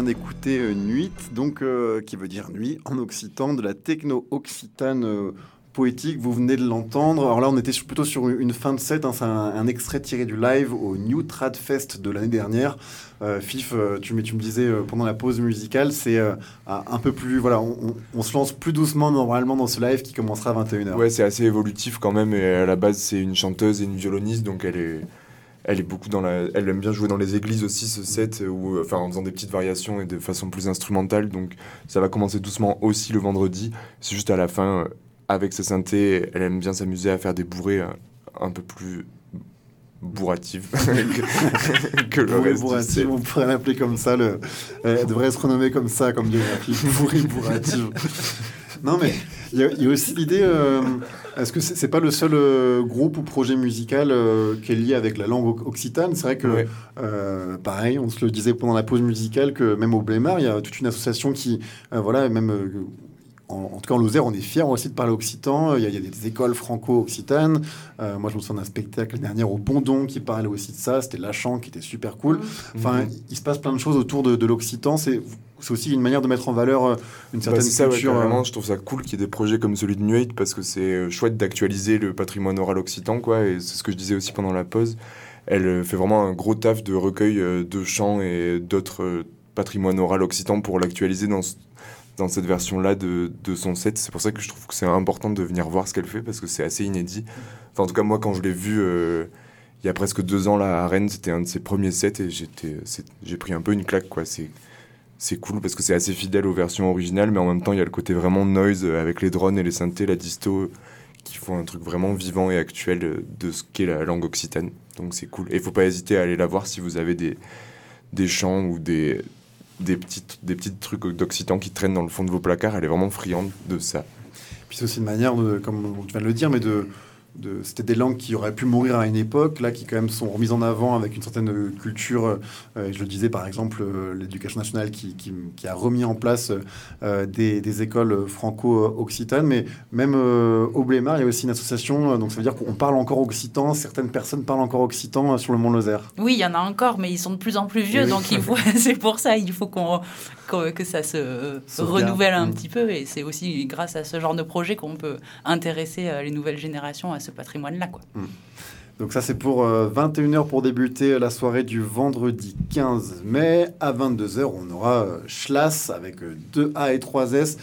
vient d'écouter euh, Nuit, donc euh, qui veut dire nuit en occitan, de la techno occitane euh, poétique. Vous venez de l'entendre. Alors là, on était sur, plutôt sur une fin de set. Hein, c'est un, un extrait tiré du live au New Trad Fest de l'année dernière. Euh, Fif, euh, tu, tu me disais euh, pendant la pause musicale, c'est euh, un peu plus. Voilà, on, on, on se lance plus doucement normalement dans ce live qui commencera à vingt et une heures. Ouais, c'est assez évolutif quand même. Et à la base, c'est une chanteuse et une violoniste, donc elle est. Elle est beaucoup dans la, elle aime bien jouer dans les églises aussi ce set, où, enfin en faisant des petites variations et de façon plus instrumentale. Donc ça va commencer doucement aussi le vendredi. C'est juste à la fin, avec ses synthés, elle aime bien s'amuser à faire des bourrées un peu plus bourratives que, que le reste du set. On pourrait l'appeler comme ça. Le, elle devrait se renommer comme ça, comme biographie. Bourrée bourrative. Non mais il y, y a aussi l'idée. Euh, Est-ce que c'est, c'est pas le seul euh, groupe ou projet musical euh, qui est lié avec la langue occitane? C'est vrai que, ouais. euh, pareil, on se le disait pendant la pause musicale, que même au Blémard, il y a toute une association qui, euh, voilà, même... Euh, En, en tout cas, en Lozère, on est fiers aussi de parler occitan. Il y a, il y a des écoles franco-occitanes. Euh, moi, je me souviens d'un spectacle dernier au Bondon qui parlait aussi de ça. C'était Lachan qui était super cool. Enfin, mmh. il se passe plein de choses autour de, de l'occitan. C'est, c'est aussi une manière de mettre en valeur une certaine bah, c'est culture. Ça, ouais, vraiment, je trouve ça cool qu'il y ait des projets comme celui de Nuit parce que c'est chouette d'actualiser le patrimoine oral occitan, quoi. Et c'est ce que je disais aussi pendant la pause. Elle fait vraiment un gros taf de recueil de chants et d'autres patrimoines oral occitan pour l'actualiser dans ce dans cette version-là de, de son set. C'est pour ça que je trouve que c'est important de venir voir ce qu'elle fait, parce que c'est assez inédit. Enfin, en tout cas, moi, quand je l'ai vu euh, il y a presque deux ans là, à Rennes, c'était un de ses premiers sets, et j'étais, c'est, j'ai pris un peu une claque, quoi. C'est, c'est cool, parce que c'est assez fidèle aux versions originales, mais en même temps, il y a le côté vraiment noise, avec les drones et les synthés, la disto, qui font un truc vraiment vivant et actuel de ce qu'est la langue occitane. Donc c'est cool. Et il ne faut pas hésiter à aller la voir si vous avez des, des chants ou des... Des, petites, des petits trucs d'occitan qui traînent dans le fond de vos placards. Elle est vraiment friande de ça. Puis c'est aussi une manière, de, comme tu viens de le dire, mais de, de, c'était des langues qui auraient pu mourir à une époque, là, qui quand même sont remises en avant avec une certaine culture. Euh, je le disais, par exemple, euh, l'éducation nationale qui, qui, qui a remis en place euh, des, des écoles franco-occitanes, mais même euh, au Blémard, il y a aussi une association, donc ça veut dire qu'on parle encore occitan, certaines personnes parlent encore occitan sur le Mont Lozère. Oui, il y en a encore, mais ils sont de plus en plus vieux, oui. donc il faut, c'est pour ça, il faut qu'on, qu'on, que ça se Sauvegarde. renouvelle un mmh. petit peu, et c'est aussi grâce à ce genre de projet qu'on peut intéresser les nouvelles générations à ce patrimoine-là, quoi. Mmh. Donc ça, c'est pour euh, vingt et une heures pour débuter la soirée du vendredi quinze mai. À vingt-deux heures, on aura euh, Schlass avec euh, deux A et trois S.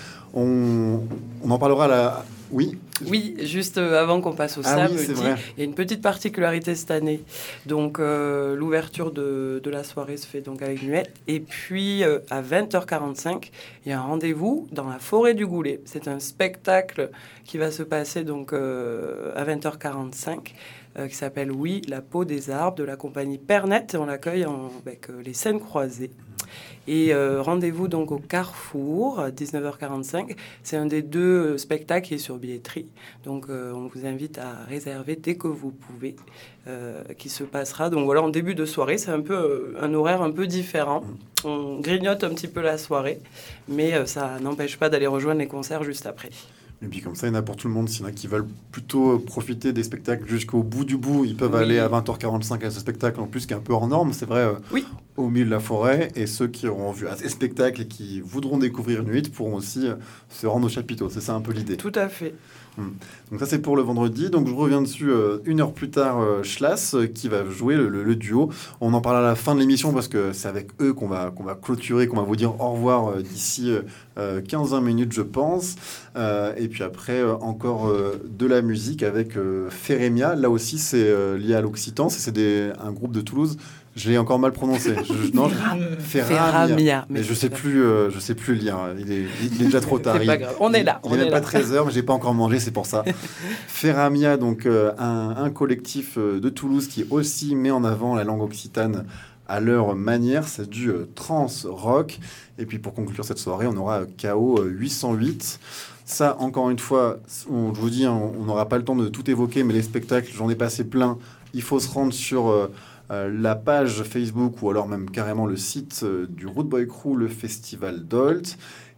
On, on en parlera à la... Oui Oui, juste avant qu'on passe au ah samedi, oui, c'est vrai. Il y a une petite particularité cette année. Donc, euh, l'ouverture de, de la soirée se fait donc avec Nuit. Et puis, euh, à vingt heures quarante-cinq, il y a un rendez-vous dans la forêt du Goulet. C'est un spectacle qui va se passer donc, euh, à vingt heures quarante-cinq, euh, qui s'appelle « Oui, la peau des arbres » de la compagnie Pernette. Et on l'accueille en, avec euh, les scènes croisées. Et euh, rendez-vous donc au Carrefour, à dix-neuf heures quarante-cinq. C'est un des deux spectacles qui est sur billetterie. Donc, euh, on vous invite à réserver dès que vous pouvez, euh, qui se passera. Donc, voilà, en début de soirée, c'est un peu euh, un horaire un peu différent. On grignote un petit peu la soirée, mais euh, ça n'empêche pas d'aller rejoindre les concerts juste après. Et puis comme ça, il y en a pour tout le monde. S'il y en a qui veulent plutôt profiter des spectacles jusqu'au bout du bout, ils peuvent oui. aller à vingt heures quarante-cinq à ce spectacle, en plus, qui est un peu hors norme, c'est vrai, euh, oui. au milieu de la forêt. Et ceux qui auront vu ces spectacles et qui voudront découvrir Nuit pourront aussi euh, se rendre au chapiteau. C'est ça un peu l'idée. Tout à fait. Hum. Donc ça, c'est pour le vendredi. Donc je reviens dessus euh, une heure plus tard, euh, Schlass, euh, qui va jouer le, le, le duo. On en parle à la fin de l'émission parce que c'est avec eux qu'on va, qu'on va clôturer, qu'on va vous dire au revoir euh, d'ici euh, quinze vingt minutes, je pense. Euh, et puis après, euh, encore euh, de la musique avec euh, Férémia. Là aussi, c'est euh, lié à l'occitan. C'est, c'est des, un groupe de Toulouse. Je l'ai encore mal prononcé. Je, je, non, je, Féramia. Mais, mais je sais plus, euh, je sais plus lire. Il est, il est déjà trop tard. C'est pas grave. On est là. Il n'est même pas treize heures, mais j'ai pas encore mangé, c'est pour ça. Féramia, donc euh, un, un collectif euh, de Toulouse qui aussi met en avant la langue occitane à leur manière. C'est du euh, trans rock. Et puis pour conclure cette soirée, on aura K O huit cent huit. Ça, encore une fois, on, je vous dis, hein, on n'aura pas le temps de tout évoquer, mais les spectacles, j'en ai passé plein. Il faut se rendre sur euh, euh, la page Facebook ou alors même carrément le site euh, du Root Boy Crew, le Festival Dolt.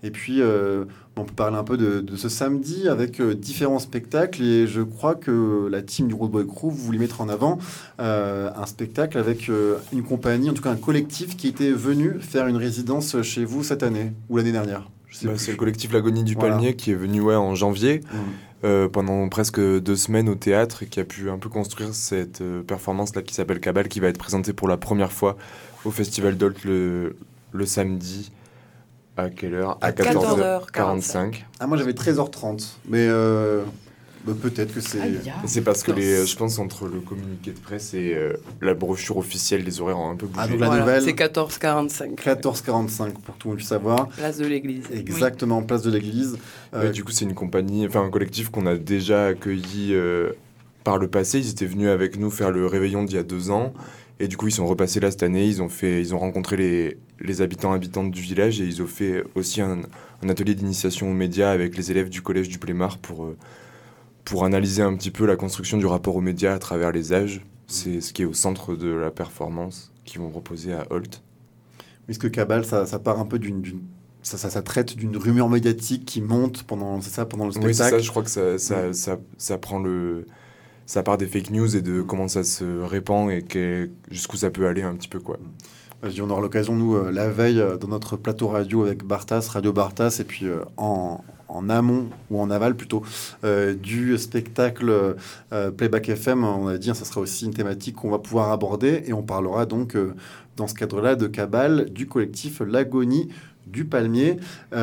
Et puis, euh, on peut parler un peu de, de ce samedi avec euh, différents spectacles. Et je crois que la team du Road Boy Crew voulait mettre en avant euh, un spectacle avec euh, une compagnie, en tout cas un collectif qui était venu faire une résidence chez vous cette année ou l'année dernière. Je sais Bah, plus. c'est le collectif L'Agonie du Voilà. Palmier qui est venu ouais, en janvier, Mmh. euh, pendant presque deux semaines au théâtre et qui a pu un peu construire cette euh, performance-là qui s'appelle Cabal, qui va être présentée pour la première fois au Festival Dolt le, le samedi. À quelle heure? À quatorze heures quarante-cinq. Ah, moi j'avais treize heures trente, mais euh, bah, peut-être que c'est... Aïe, Et c'est parce que les, je pense entre le communiqué de presse et euh, la brochure officielle, les horaires ont un peu bougé. Ah, donc la Voilà, nouvelle, c'est quatorze quarante-cinq. quatorze quarante-cinq pour que tout le monde puisse savoir. Place de l'église. Exactement, place de l'église. Euh, Ouais, du coup, c'est une compagnie, enfin un collectif qu'on a déjà accueilli euh, par le passé. Ils étaient venus avec nous faire le réveillon d'il y a deux ans. Et du coup, ils sont repassés là cette année. Ils ont, fait, ils ont rencontré les, les habitants habitantes du village et ils ont fait aussi un, un atelier d'initiation aux médias avec les élèves du collège du Plémar pour, euh, pour analyser un petit peu la construction du rapport aux médias à travers les âges. C'est ce qui est au centre de la performance qu'ils vont proposer à Holt. Puisque Cabal, ça, ça part un peu d'une... d'une- Ça, ça, ça traite d'une rumeur médiatique qui monte pendant, c'est ça, pendant le spectacle. Oui, c'est ça. Je crois que ça, ça, ça, ça prend le... Ça part des fake news et de comment ça se répand et que, jusqu'où ça peut aller un petit peu, quoi. Je dis, on aura l'occasion, nous, euh, la veille, euh, dans notre plateau radio avec Bartas, Radio Bartas, et puis euh, en, en amont, ou en aval plutôt, euh, du spectacle euh, Playback F M, on a dit, hein, ça sera aussi une thématique qu'on va pouvoir aborder, et on parlera donc, euh, dans ce cadre-là, de Cabal, du collectif L'Agonie du Palmier.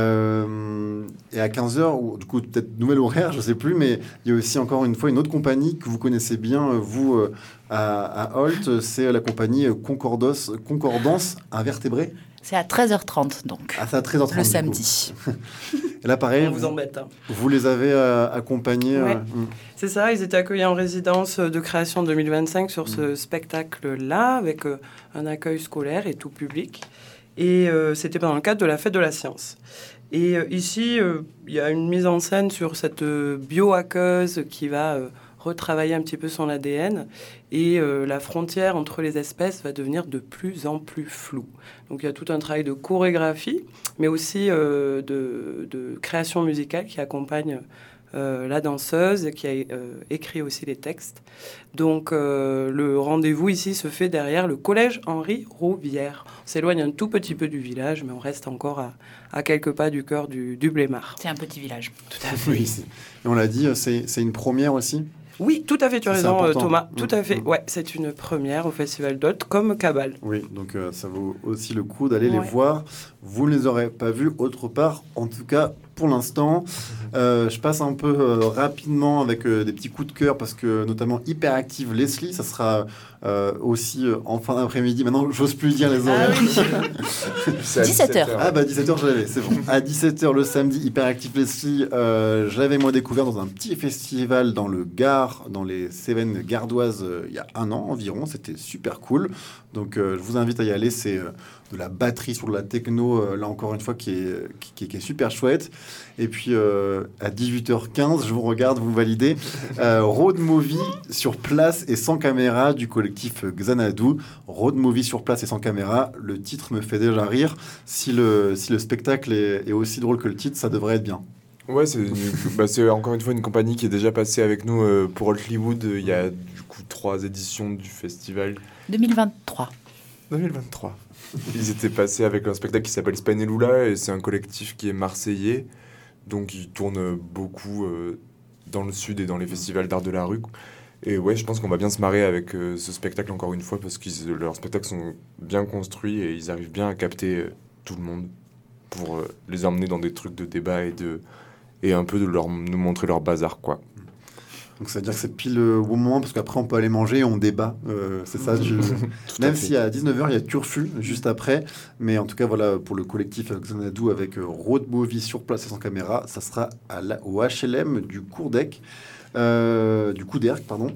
Euh, et à quinze heures, ou du coup, peut-être nouvelle horaire, je sais plus, mais il y a aussi encore une fois une autre compagnie que vous connaissez bien, euh, vous, euh, à, à Holt, c'est la compagnie Concordos, Concordance Invertébrés. C'est à treize heures trente, donc, Ah, c'est à treize heures trente. le du coup. samedi. Et là, pareil, On vous, vous embête. hein. vous les avez euh, accompagnés. Ouais. euh, hmm. C'est ça, ils étaient accueillis en résidence de création deux mille vingt-cinq sur ce spectacle-là, avec euh, un accueil scolaire et tout public. Et euh, c'était dans le cadre de la fête de la science. Et euh, ici, euh, il y a une mise en scène sur cette euh, biohackeuse qui va euh, retravailler un petit peu son A D N. Et euh, la frontière entre les espèces va devenir de plus en plus floue. Donc il y a tout un travail de chorégraphie, mais aussi euh, de, de création musicale qui accompagne euh, la danseuse et qui a euh, écrit aussi les textes. Donc euh, le rendez-vous ici se fait derrière le collège Henri Rouvière. On s'éloigne un tout petit peu du village, mais on reste encore à, à quelques pas du cœur du, du Blémar. C'est un petit village. Tout à fait. Oui, c'est- et on l'a dit, euh, c'est c'est une première aussi. Oui, tout à fait, tu as C'est raison, euh, important. Thomas. Tout à fait. Mmh. Ouais, c'est une première au Festival d'Holt, comme Cabal. Oui, donc euh, ça vaut aussi le coup d'aller les Ouais. voir. Vous ne les aurez pas vus autre part, en tout cas pour l'instant. Euh, je passe un peu euh, rapidement avec euh, des petits coups de cœur parce que notamment Hyperactive Leslie, ça sera euh, aussi euh, en fin d'après-midi. Maintenant, j'ose plus dire les horaires. C'est à dix-sept heures. Ah bah dix-sept heures, je l'avais, c'est bon. À dix-sept heures le samedi, Hyperactive Leslie, euh, je l'avais moi découvert dans un petit festival dans le Gard, dans les Cévennes gardoises, euh, il y a un an environ. C'était super cool. Donc euh, je vous invite à y aller. C'est euh, de la batterie sur de la techno, euh, là encore une fois, qui est, qui, qui est super chouette. Et puis euh, à dix-huit heures quinze, je vous regarde, vous validez, euh, Road Movie sur place et sans caméra du collectif Xanadu. Road Movie sur place et sans caméra, le titre me fait déjà rire. Si le, si le spectacle est, est aussi drôle que le titre, ça devrait être bien. Ouais, c'est, une- bah, c'est encore une fois une compagnie qui est déjà passée avec nous euh, pour Hollywood. Il y a du coup trois éditions du festival. deux mille vingt-trois. deux mille vingt-trois. Ils étaient passés avec un spectacle qui s'appelle Spanelula et c'est un collectif qui est marseillais. Donc ils tournent beaucoup euh, dans le sud et dans les festivals d'art de la rue. Et ouais, je pense qu'on va bien se marrer avec euh, ce spectacle encore une fois parce que leurs spectacles sont bien construits et ils arrivent bien à capter euh, tout le monde pour euh, les emmener dans des trucs de débat et, de, et un peu de leur, nous montrer leur bazar, quoi. Donc ça veut dire que c'est pile le bon moment parce qu'après on peut aller manger et on débat. Euh, c'est ça. Tu... Tout à Même fait. si à dix-neuf heures il y a Turfu juste après. Mais en tout cas voilà, pour le collectif Xanadu avec euh, Road Movie sur place et sans caméra, ça sera à la, au H L M du Courdec. Euh, du coup d'Erc, pardon.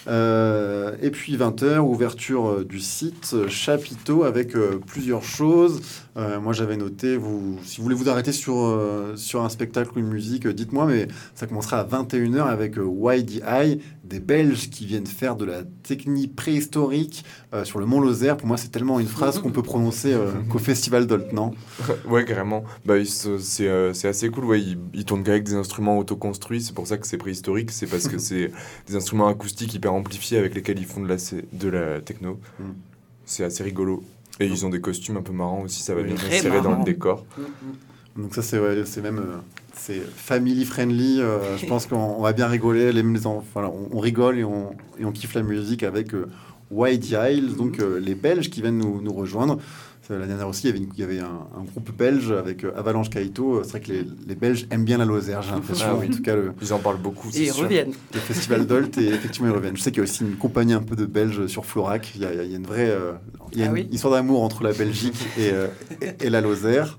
Euh, et puis vingt heures, ouverture euh, du site euh, Chapiteau avec euh, plusieurs choses. Euh, moi j'avais noté, vous, si vous voulez vous arrêter sur, euh, sur un spectacle ou une musique, euh, dites-moi, mais ça commencera à vingt et une heures avec euh, Y D I, des Belges qui viennent faire de la technique préhistorique euh, sur le Mont Lozère. Pour moi, c'est tellement une phrase qu'on peut prononcer euh, qu'au Festival Dolt, non? Ouais, carrément. Bah, il se- c'est euh, c'est assez cool. Ouais, ils, ils tournent qu'avec des instruments autoconstruits. C'est pour ça que c'est préhistorique. C'est parce que c'est des instruments acoustiques hyper amplifiés avec lesquels ils font de la, sé- de la techno. Mm. C'est assez rigolo. Et ils ont des costumes un peu marrants aussi. Ça va Oui, bien très s'insérer dans marrant. le décor. Donc ça, c'est, ouais, c'est même euh, c'est family friendly. Euh, je pense qu'on on va bien rigoler. Les, les enfants, voilà, on, on rigole et on, et on kiffe la musique avec euh, Whitey Isles, donc euh, les Belges qui viennent nous, nous rejoindre. Euh, L'année dernière aussi, il y avait, une- il y avait un, un groupe belge avec euh, Avalanche Kaito. C'est vrai que les, les Belges aiment bien la Lozère, j'ai l'impression. Ah oui. En tout cas, le, Ils en parlent beaucoup. Et c'est ils sûr. reviennent. le Festival Dolt, et effectivement, ils reviennent. Je sais qu'il y a aussi une compagnie un peu de Belges sur Florac. Il y a, il y a une vraie euh, il y a Ah une oui. histoire d'amour entre la Belgique et, euh, et, et la Lozère.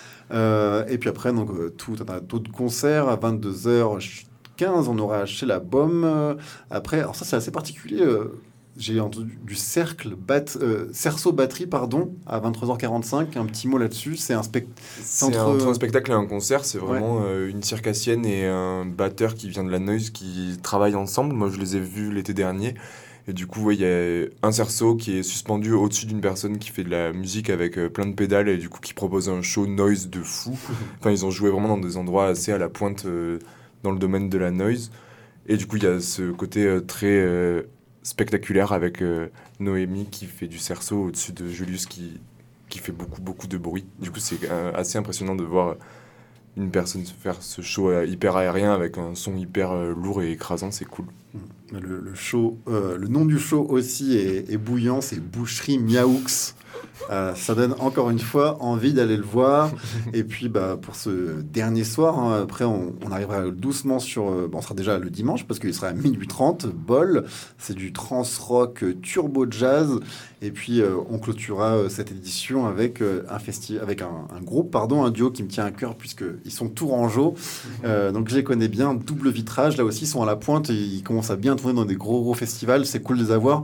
Euh, et puis après, donc, euh, tout un tas d'autres concerts. À vingt-deux heures quinze, on aura chez la Baume. Euh, après, alors ça, c'est assez particulier. euh, J'ai entendu du cercle, bat, euh, cerceau batterie, pardon, à vingt-trois heures quarante-cinq. Un petit mot là-dessus. C'est un spectacle. C'est entre- entre un spectacle et un concert, c'est vraiment euh, une circassienne et un batteur qui vient de la Noise qui travaillent ensemble. Moi, je les ai vus l'été dernier. Et du coup, ouais, il y a un cerceau qui est suspendu au-dessus d'une personne qui fait de la musique avec euh, plein de pédales et du coup qui propose un show noise de fou. Enfin, ils ont joué vraiment dans des endroits assez à la pointe euh, dans le domaine de la noise. Et du coup, il y a ce côté euh, très euh, spectaculaire avec euh, Noémie qui fait du cerceau au-dessus de Julius qui, qui fait beaucoup, beaucoup de bruit. Du coup, c'est euh, assez impressionnant de voir une personne faire ce show euh, hyper aérien avec un son hyper euh, lourd et écrasant. C'est cool. Le, le show, euh, le nom du show aussi est, est bouillant, c'est Boucherie Miaoux. Euh, ça donne encore une fois envie d'aller le voir. Et puis bah, pour ce dernier soir, hein, après on, on arrivera doucement sur... euh, bon, on sera déjà le dimanche parce qu'il sera à minuit trente. Bol, c'est du trans-rock euh, turbo jazz. Et puis euh, on clôturera euh, cette édition avec, euh, un, festi- avec un, un groupe, pardon, un duo qui me tient à cœur puisqu'ils sont tourangeaux. Euh, donc je les connais bien, double vitrage. Là aussi, ils sont à la pointe et ils commencent à bien tourner dans des gros gros festivals. C'est cool de les avoir.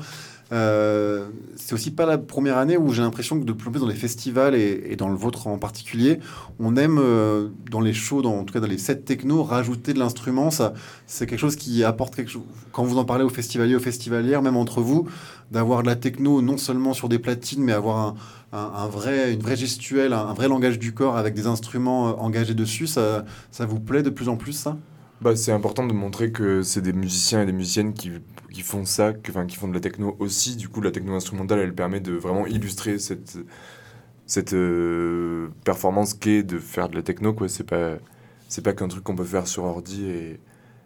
Euh, c'est aussi pas la première année où j'ai l'impression que de plus en plus dans les festivals et, et dans le vôtre en particulier, on aime euh, dans les shows, dans, en tout cas dans les sets techno, rajouter de l'instrument. Ça, c'est quelque chose qui apporte quelque chose. Quand vous en parlez aux festivaliers, aux festivalières, même entre vous, d'avoir de la techno non seulement sur des platines, mais avoir un, un, un vrai, une vraie gestuelle, un, un vrai langage du corps avec des instruments euh, engagés dessus, ça, ça vous plaît de plus en plus, ça? Bah, c'est important de montrer que c'est des musiciens et des musiciennes qui, qui font ça, que, enfin, qui font de la techno aussi. Du coup, la techno instrumentale, elle permet de vraiment illustrer cette, cette euh, performance qu'est de faire de la techno, quoi. C'est pas, c'est pas qu'un truc qu'on peut faire sur ordi et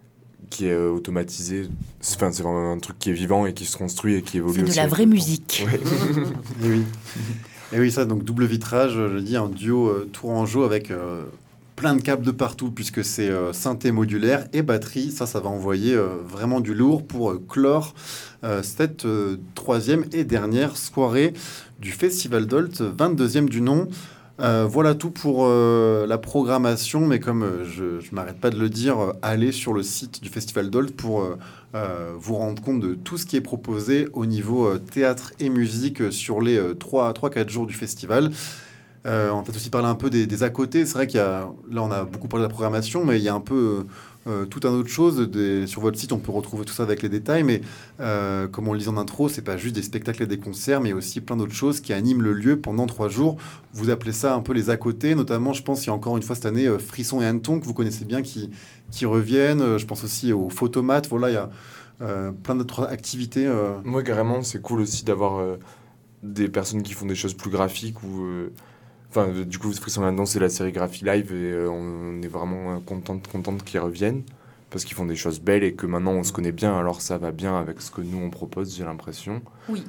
qui est euh, automatisé. C'est, enfin, c'est vraiment un truc qui est vivant et qui se construit et qui évolue. C'est de aussi la avec vraie le temps. musique. Ouais. Et oui. Et oui, ça, donc double vitrage, je dis un duo euh, tourangeau avec euh, plein de câbles de partout, puisque c'est euh, synthé modulaire et batterie. Ça, ça va envoyer euh, vraiment du lourd pour euh, clore euh, cette euh, troisième et dernière soirée du Festival Dolt, vingt-deuxième du nom. Euh, voilà tout pour euh, la programmation, mais comme euh, je ne m'arrête pas de le dire, euh, allez sur le site du Festival Dolt pour euh, euh, vous rendre compte de tout ce qui est proposé au niveau euh, théâtre et musique euh, sur les euh, trois à quatre jours du festival. Euh, on va peut-être aussi parler un peu des, des à côté. C'est vrai qu'il y a, là on a beaucoup parlé de la programmation, mais il y a un peu euh, tout un autre chose. Des, sur votre site, on peut retrouver tout ça avec les détails, mais euh, comme on le dit en intro, c'est pas juste des spectacles et des concerts, mais aussi plein d'autres choses qui animent le lieu pendant trois jours. Vous appelez ça un peu les à côté, notamment, je pense, il y a encore une fois cette année, euh, Frisson et Hanneton, que vous connaissez bien, qui, qui reviennent. Euh, je pense aussi aux photomates. Voilà, il y a euh, plein d'autres activités. Euh... Moi, carrément, c'est cool aussi d'avoir euh, des personnes qui font des choses plus graphiques ou... Euh... Enfin, euh, du coup, Frisson là-dedans, c'est la sérigraphie live et euh, on est vraiment euh, contente, contente qu'ils reviennent parce qu'ils font des choses belles et que maintenant on se connaît bien, alors ça va bien avec ce que nous on propose, j'ai l'impression. Oui.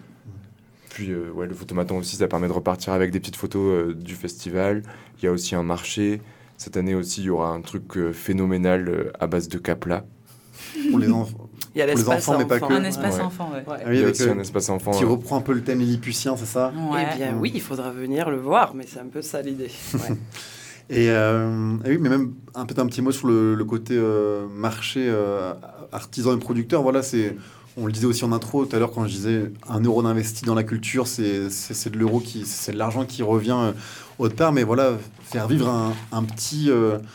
Puis, euh, ouais, le photomaton aussi, ça permet de repartir avec des petites photos euh, du festival. Il y a aussi un marché. Cette année aussi, il y aura un truc euh, phénoménal euh, à base de capla. Pour les enfants. Il y a Pour les l'espace enfants, mais pas que. Un espace Ouais. enfant, ouais. Ouais. Ah oui, Il y a avec aussi le- un espace enfant. qui euh, reprend un peu le thème lilliputien, c'est ça? Ouais. Eh bien oui, il faudra venir le voir, mais c'est un peu ça l'idée. Ouais. Et, euh, et oui, mais même un peu un petit mot sur le, le côté euh, marché euh, artisan et producteur. Voilà, c'est, on le disait aussi en intro tout à l'heure quand je disais un euro d'investi dans la culture, c'est, c'est, c'est de l'euro qui, c'est de l'argent qui revient euh, autre part. Mais voilà, faire vivre un, un petit, euh,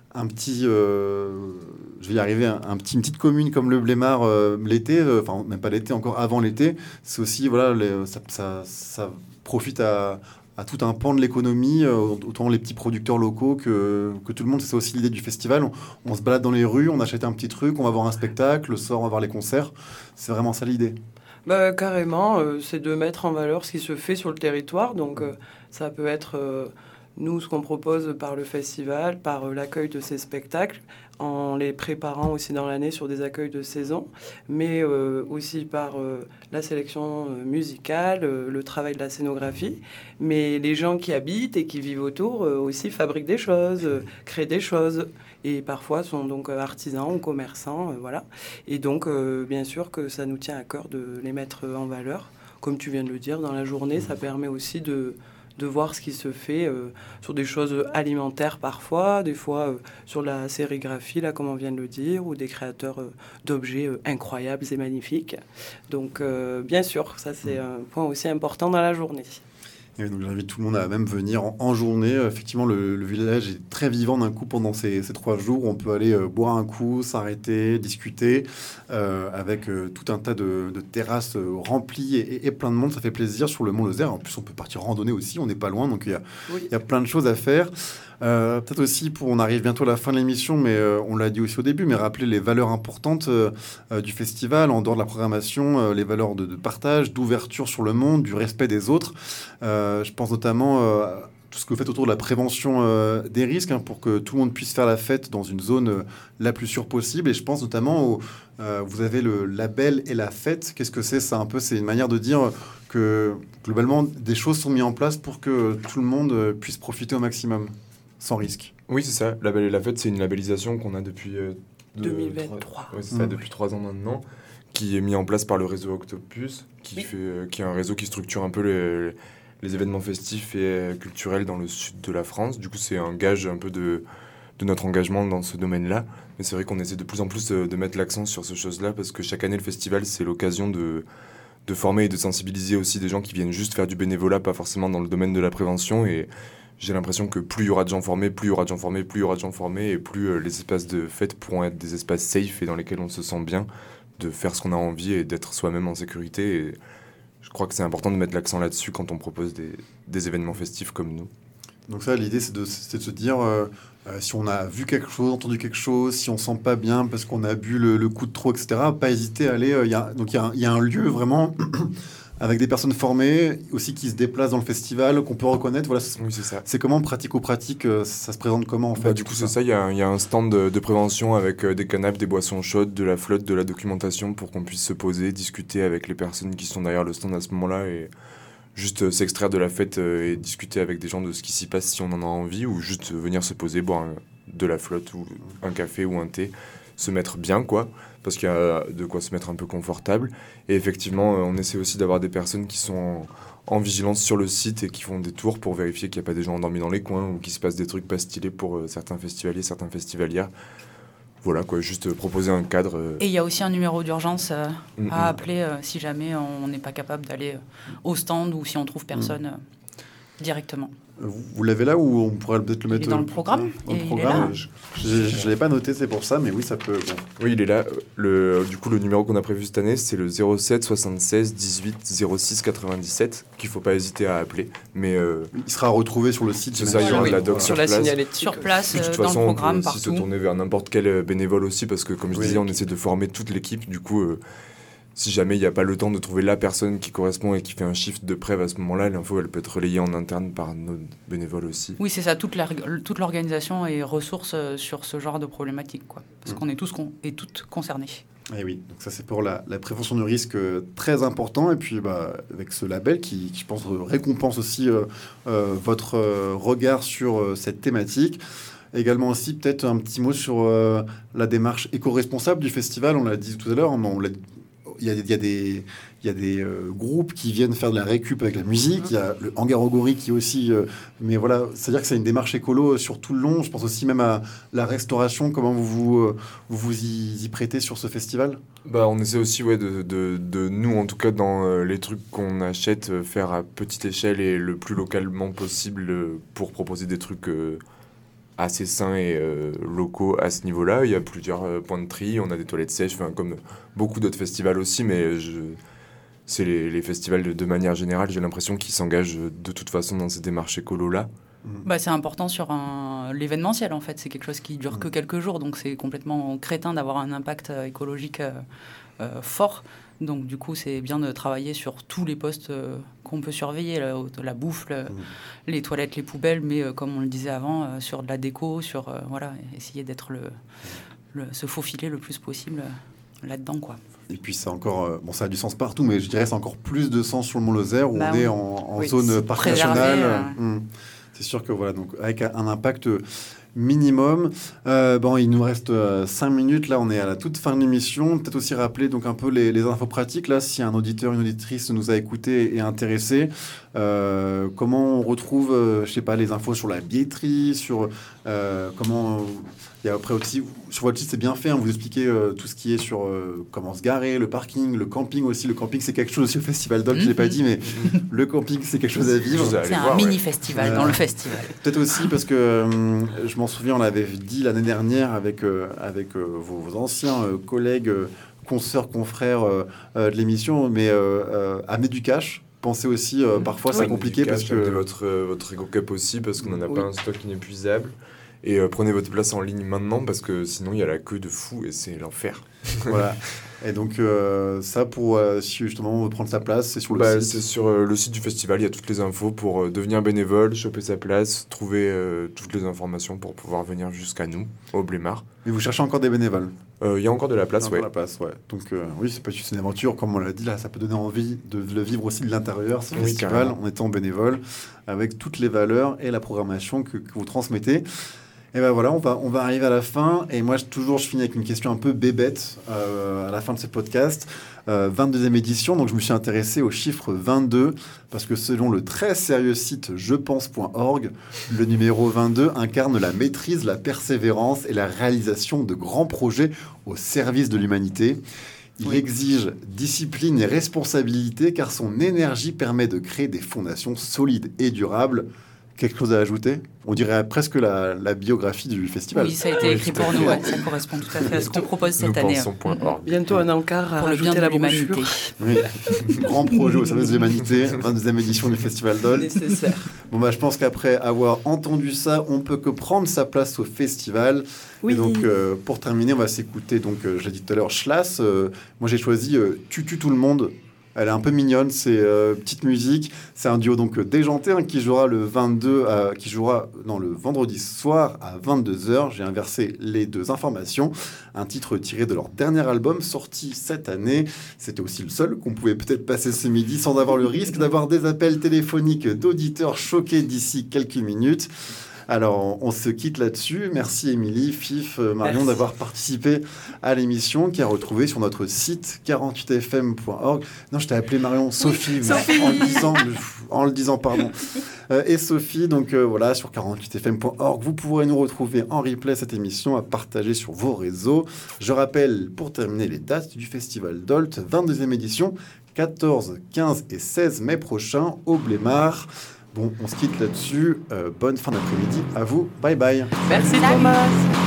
un petit, euh, je vais y arriver, un, un petit, une petite commune comme le Blémard euh, l'été, enfin euh, même pas l'été, encore avant l'été, c'est aussi, voilà, les, ça, ça, ça profite à, à tout un pan de l'économie, euh, autant les petits producteurs locaux que, que tout le monde. C'est ça aussi l'idée du festival. On, on se balade dans les rues, on achète un petit truc, on va voir un spectacle, le soir on va voir les concerts. C'est vraiment ça l'idée. Bah, carrément, euh, c'est de mettre en valeur ce qui se fait sur le territoire. Donc euh, ça peut être... Euh, nous, ce qu'on propose par le festival, par euh, l'accueil de ces spectacles, en les préparant aussi dans l'année sur des accueils de saison, mais euh, aussi par euh, la sélection euh, musicale, euh, le travail de la scénographie. Mais les gens qui habitent et qui vivent autour euh, aussi fabriquent des choses, euh, créent des choses, et parfois sont donc euh, artisans ou commerçants, euh, voilà. Et donc, euh, bien sûr que ça nous tient à cœur de les mettre en valeur. Comme tu viens de le dire, dans la journée, ça permet aussi de... de voir ce qui se fait euh, sur des choses alimentaires parfois, des fois euh, sur la sérigraphie, là, comme on vient de le dire, ou des créateurs euh, d'objets euh, incroyables et magnifiques. Donc, euh, bien sûr, ça, c'est un point aussi important dans la journée. Et donc j'invite tout le monde à même venir en, en journée. Effectivement, le, le village est très vivant d'un coup pendant ces, ces trois jours. On peut aller euh, boire un coup, s'arrêter, discuter, euh, avec euh, tout un tas de, de terrasses euh, remplies et, et, et plein de monde. Ça fait plaisir sur le Mont Lozère. En plus, on peut partir randonner aussi. On n'est pas loin, donc il y a, Oui. il y a plein de choses à faire. Euh, peut-être aussi, pour, on arrive bientôt à la fin de l'émission, mais euh, on l'a dit aussi au début, mais rappeler les valeurs importantes euh, euh, du festival, en dehors de la programmation, euh, les valeurs de, de partage, d'ouverture sur le monde, du respect des autres. Euh, je pense notamment euh, à tout ce que vous faites autour de la prévention euh, des risques, hein, pour que tout le monde puisse faire la fête dans une zone euh, la plus sûre possible. Et je pense notamment au, euh, vous avez le label et la fête. Qu'est-ce que c'est ça un peu? C'est une manière de dire que globalement des choses sont mises en place pour que tout le monde euh, puisse profiter au maximum. Sans risque. Oui, c'est ça. Label et la fête, c'est une labellisation qu'on a depuis... Euh, deux mille vingt-trois. Ouais, c'est ça, mmh. depuis trois ans maintenant, qui est mis en place par le réseau Octopus, qui, oui. fait, euh, qui est un réseau qui structure un peu les, les événements festifs et euh, culturels dans le sud de la France. Du coup, c'est un gage un peu de, de notre engagement dans ce domaine-là. Mais c'est vrai qu'on essaie de plus en plus de, de mettre l'accent sur ces choses-là, parce que chaque année, le festival, c'est l'occasion de, de former et de sensibiliser aussi des gens qui viennent juste faire du bénévolat, pas forcément dans le domaine de la prévention. Et j'ai l'impression que plus il y aura de gens formés, plus il y aura de gens formés, plus il y aura de gens formés, et plus euh, les espaces de fête pourront être des espaces safe et dans lesquels on se sent bien, de faire ce qu'on a envie et d'être soi-même en sécurité. Et je crois que c'est important de mettre l'accent là-dessus quand on propose des, des événements festifs comme nous. Donc ça, l'idée, c'est de, c'est de se dire, euh, euh, si on a vu quelque chose, entendu quelque chose, si on ne sent pas bien parce qu'on a bu le, le coup de trop, et cetera, pas hésiter à aller... Euh, y a, donc il y, y a un lieu vraiment... avec des personnes formées, aussi qui se déplacent dans le festival, qu'on peut reconnaître. Voilà, c'est, oui, c'est ça. C'est comment, pratico-pratique, ça se présente comment, en fait? Bah, du coup, c'est ça. Il y, y a un stand de, de prévention avec euh, des canapes, des boissons chaudes, de la flotte, de la documentation pour qu'on puisse se poser, discuter avec les personnes qui sont derrière le stand à ce moment-là et juste euh, s'extraire de la fête euh, et discuter avec des gens de ce qui s'y passe si on en a envie, ou juste venir se poser, boire un, de la flotte ou un café ou un thé, se mettre bien, quoi, parce qu'il y a de quoi se mettre un peu confortable. Et effectivement, on essaie aussi d'avoir des personnes qui sont en, en vigilance sur le site et qui font des tours pour vérifier qu'il n'y a pas des gens endormis dans les coins ou qu'il se passe des trucs pas stylés pour euh, certains festivaliers, certaines festivalières. Voilà, quoi, juste euh, proposer un cadre. Euh... Et il y a aussi un numéro d'urgence euh, mmh, à appeler euh, si jamais on n'est pas capable d'aller euh, au stand ou si on trouve personne euh, directement. Vous, vous l'avez là ou on pourrait peut-être le mettre... Il est dans le programme. Dans le et programme. Je ne l'avais pas noté, c'est pour ça, mais oui, ça peut... Bon. Oui, il est là. Le, du coup, le numéro qu'on a prévu cette année, c'est le zéro sept soixante-seize dix-huit zéro six quatre-vingt-dix-sept, qu'il ne faut pas hésiter à appeler. Mais, euh, il sera retrouvé sur le site. C'est ça, il y aura de la doc sur, sur la place. signalétique. Sur place, de toute dans façon, le programme, on peut partout. aussi se tourner vers n'importe quel bénévole aussi, parce que, comme je oui. disais, on essaie de former toute l'équipe. Du coup... Euh, si jamais il n'y a pas le temps de trouver la personne qui correspond et qui fait un shift de prêve à ce moment-là, l'info elle peut être relayée en interne par nos bénévoles aussi. Oui, c'est ça, toute, la, toute l'organisation est ressource sur ce genre de problématique, quoi, parce mmh. qu'on est tous con, et toutes concernés. Et oui, donc ça c'est pour la, la prévention du risque, euh, très important. Et puis bah, avec ce label qui, qui je pense, récompense aussi euh, euh, votre euh, regard sur euh, cette thématique. Également aussi peut-être un petit mot sur euh, la démarche éco-responsable du festival. On l'a dit tout à l'heure, on l'a Il y a, il y a des, il y a des euh, groupes qui viennent faire de la récup avec la musique. Il y a le Hangar Ogori qui aussi... Euh, mais voilà, c'est-à-dire que c'est une démarche écolo sur tout le long. Je pense aussi même à la restauration. Comment vous vous, euh, vous, vous y, y prêtez sur ce festival? Bah, on essaie aussi, ouais, de, de, de nous, en tout cas, dans euh, les trucs qu'on achète, euh, faire à petite échelle et le plus localement possible euh, pour proposer des trucs... Euh, assez sains et euh, locaux à ce niveau-là. Il y a plusieurs euh, points de tri, on a des toilettes sèches, enfin, comme beaucoup d'autres festivals aussi, mais je, c'est les, les festivals de, de manière générale, j'ai l'impression qu'ils s'engagent de toute façon dans ces démarches écolo-là. Bah, c'est important sur un... l'événementiel, en fait. C'est quelque chose qui dure que quelques jours, donc c'est complètement crétin d'avoir un impact écologique euh, euh, fort. Donc, du coup, c'est bien de travailler sur tous les postes euh, qu'on peut surveiller, la, la bouffe, le, mmh. les toilettes, les poubelles, mais euh, comme on le disait avant, euh, sur de la déco, sur euh, voilà, essayer d'être le, le, se faufiler le plus possible euh, là-dedans, quoi. Et puis c'est encore, euh, bon, ça a du sens partout, mais je dirais c'est encore plus de sens sur le Mont-Lozère où bah, on oui. est en, en oui, zone parc national. Euh... Mmh. C'est sûr que voilà, donc avec un impact minimum. Euh, bon, il nous reste euh, cinq minutes. Là, on est à la toute fin de l'émission. Peut-être aussi rappeler donc un peu les, les infos pratiques. Là, si un auditeur, une auditrice nous a écouté et est intéressé, euh, comment on retrouve, euh, je sais pas, les infos sur la billetterie, sur euh, comment. Euh, il y a après aussi sur votre site, c'est bien fait. Hein, vous expliquez euh, tout ce qui est sur euh, comment se garer, le parking, le camping aussi. Le camping, c'est quelque chose aussi au Festival Dolt. Mm-hmm. Je l'ai pas dit, mais le camping, c'est quelque chose à vivre. C'est un voir, mini ouais. festival euh, dans le festival. Peut-être aussi parce que euh, je m'en souviens, on l'avait dit l'année dernière avec euh, avec euh, vos, vos anciens euh, collègues, euh, consoeurs, confrères euh, euh, de l'émission, mais euh, euh, amener du cash. Pensez aussi, euh, parfois, oui, c'est compliqué cash, parce que votre euh, votre Ego Cup aussi, parce qu'on n'en a oui. pas un stock inépuisable. Et euh, prenez votre place en ligne maintenant parce que sinon il y a la queue de fou et c'est l'enfer. Voilà. Et donc euh, ça pour euh, si justement on veut prendre sa place, c'est sur le bah, site. C'est sur euh, le site du festival, il y a toutes les infos pour euh, devenir bénévole, choper sa place, trouver euh, toutes les informations pour pouvoir venir jusqu'à nous au Blémard. Mais vous cherchez encore des bénévoles? Il euh, y a encore de la place, encore ouais. De la place, ouais. Donc euh, oui, c'est pas juste une aventure comme on l'a dit là, ça peut donner envie de, de le vivre aussi de l'intérieur, ce oui, festival, carrément. En étant bénévole, avec toutes les valeurs et la programmation que, que vous transmettez. Et ben voilà, on va, on va arriver à la fin. Et moi, je, toujours, je finis avec une question un peu bébête euh, à la fin de ce podcast. Euh, vingt-deuxième édition, donc je me suis intéressé au chiffre vingt-deux, parce que selon le très sérieux site je pense point org, le numéro vingt-deux incarne la maîtrise, la persévérance et la réalisation de grands projets au service de l'humanité. Il oui. exige discipline et responsabilité, car son énergie permet de créer des fondations solides et durables. Quelque chose à ajouter? On dirait presque la, la biographie du festival. Oui, ça a été oui, écrit pour nous, ouais, ça correspond tout à fait à ce qu'on propose cette nous année. Hein. Bientôt un encart à pour rajouter le la l'humanité. Oui, grand projet au service de l'humanité, vingt-deuxième édition du Festival Dolt. Nécessaire. Bon, bah, je pense qu'après avoir entendu ça, on peut que prendre sa place au festival. Oui. Et donc, euh, pour terminer, on va s'écouter, donc, euh, je l'ai dit tout à l'heure, Schlass. Euh, moi, j'ai choisi euh, Tu tues tout le monde. Elle est un peu mignonne, c'est euh, petite musique. C'est un duo donc déjanté hein, qui jouera le vingt-deux, euh, qui jouera non le vendredi soir à vingt-deux heures. J'ai inversé les deux informations. Un titre tiré de leur dernier album sorti cette année. C'était aussi le seul qu'on pouvait peut-être passer ce midi sans avoir le risque d'avoir des appels téléphoniques d'auditeurs choqués d'ici quelques minutes. Alors, on se quitte là-dessus. Merci Émilie, Fif, Marion Merci. D'avoir participé à l'émission qui est retrouvée sur notre site quarante-huit f m point org. Non, je t'ai appelé Marion, Sophie, Sophie. En, le disant, en le disant, pardon. Euh, et Sophie, donc euh, voilà, sur quarante-huit f m point org, vous pourrez nous retrouver en replay cette émission à partager sur vos réseaux. Je rappelle, pour terminer, les dates du Festival Dolt, vingt-deuxième édition, quatorze, quinze et seize mai prochains au Blémard. Bon, on se quitte là-dessus. Euh, bonne fin d'après-midi à vous. Bye bye. Merci Thomas.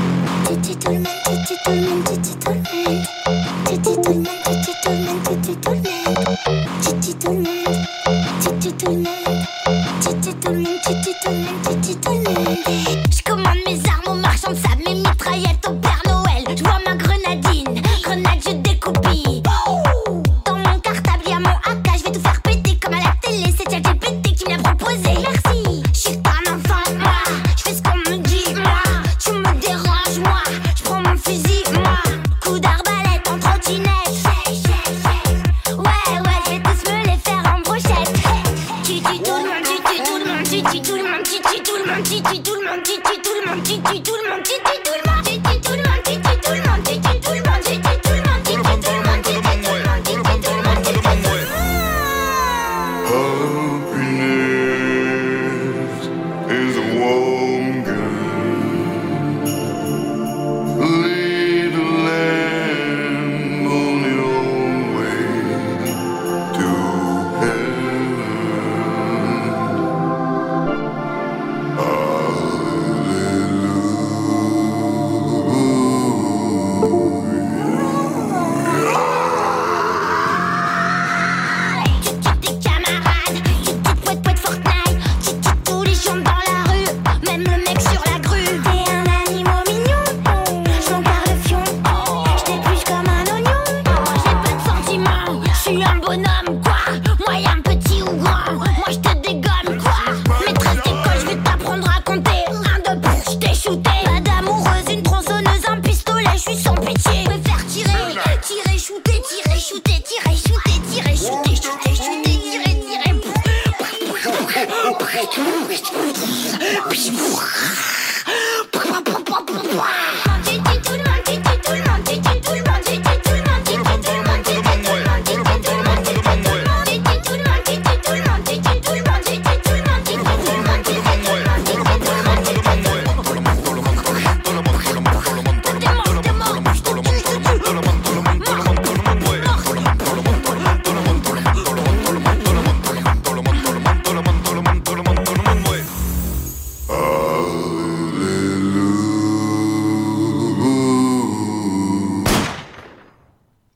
Je commande mes armes aux marchands de sable, mes mitraillettes au Père Noël. Je vois ma grenadine, grenade je découpille. Dans mon cartable y'a mon A K, je vais tout faire péter comme à la télé. C'est ChatGPT qui me l'a proposé. Merci. Je suis pas un enfant, moi. Je fais ce qu'on me dit, moi. Tu me déranges, moi. Je prends mon fusil, moi. Coup d'arbalète en trottinette. Ouais. suis un bonhomme, quoi. Moyen, petit ou grand, moi je te dégomme, quoi. Maîtresse d'école, je vais t'apprendre à compter. Un, deux, pouf, je t'ai shooté. Pas d'amoureuse, une tronçonneuse, un pistolet, je suis sans pitié. Je préfère tirer, tirer, shooter, tirer, shooter, tirer, shooter, tirer, shooter, shooter, shooter, tirer, tirer.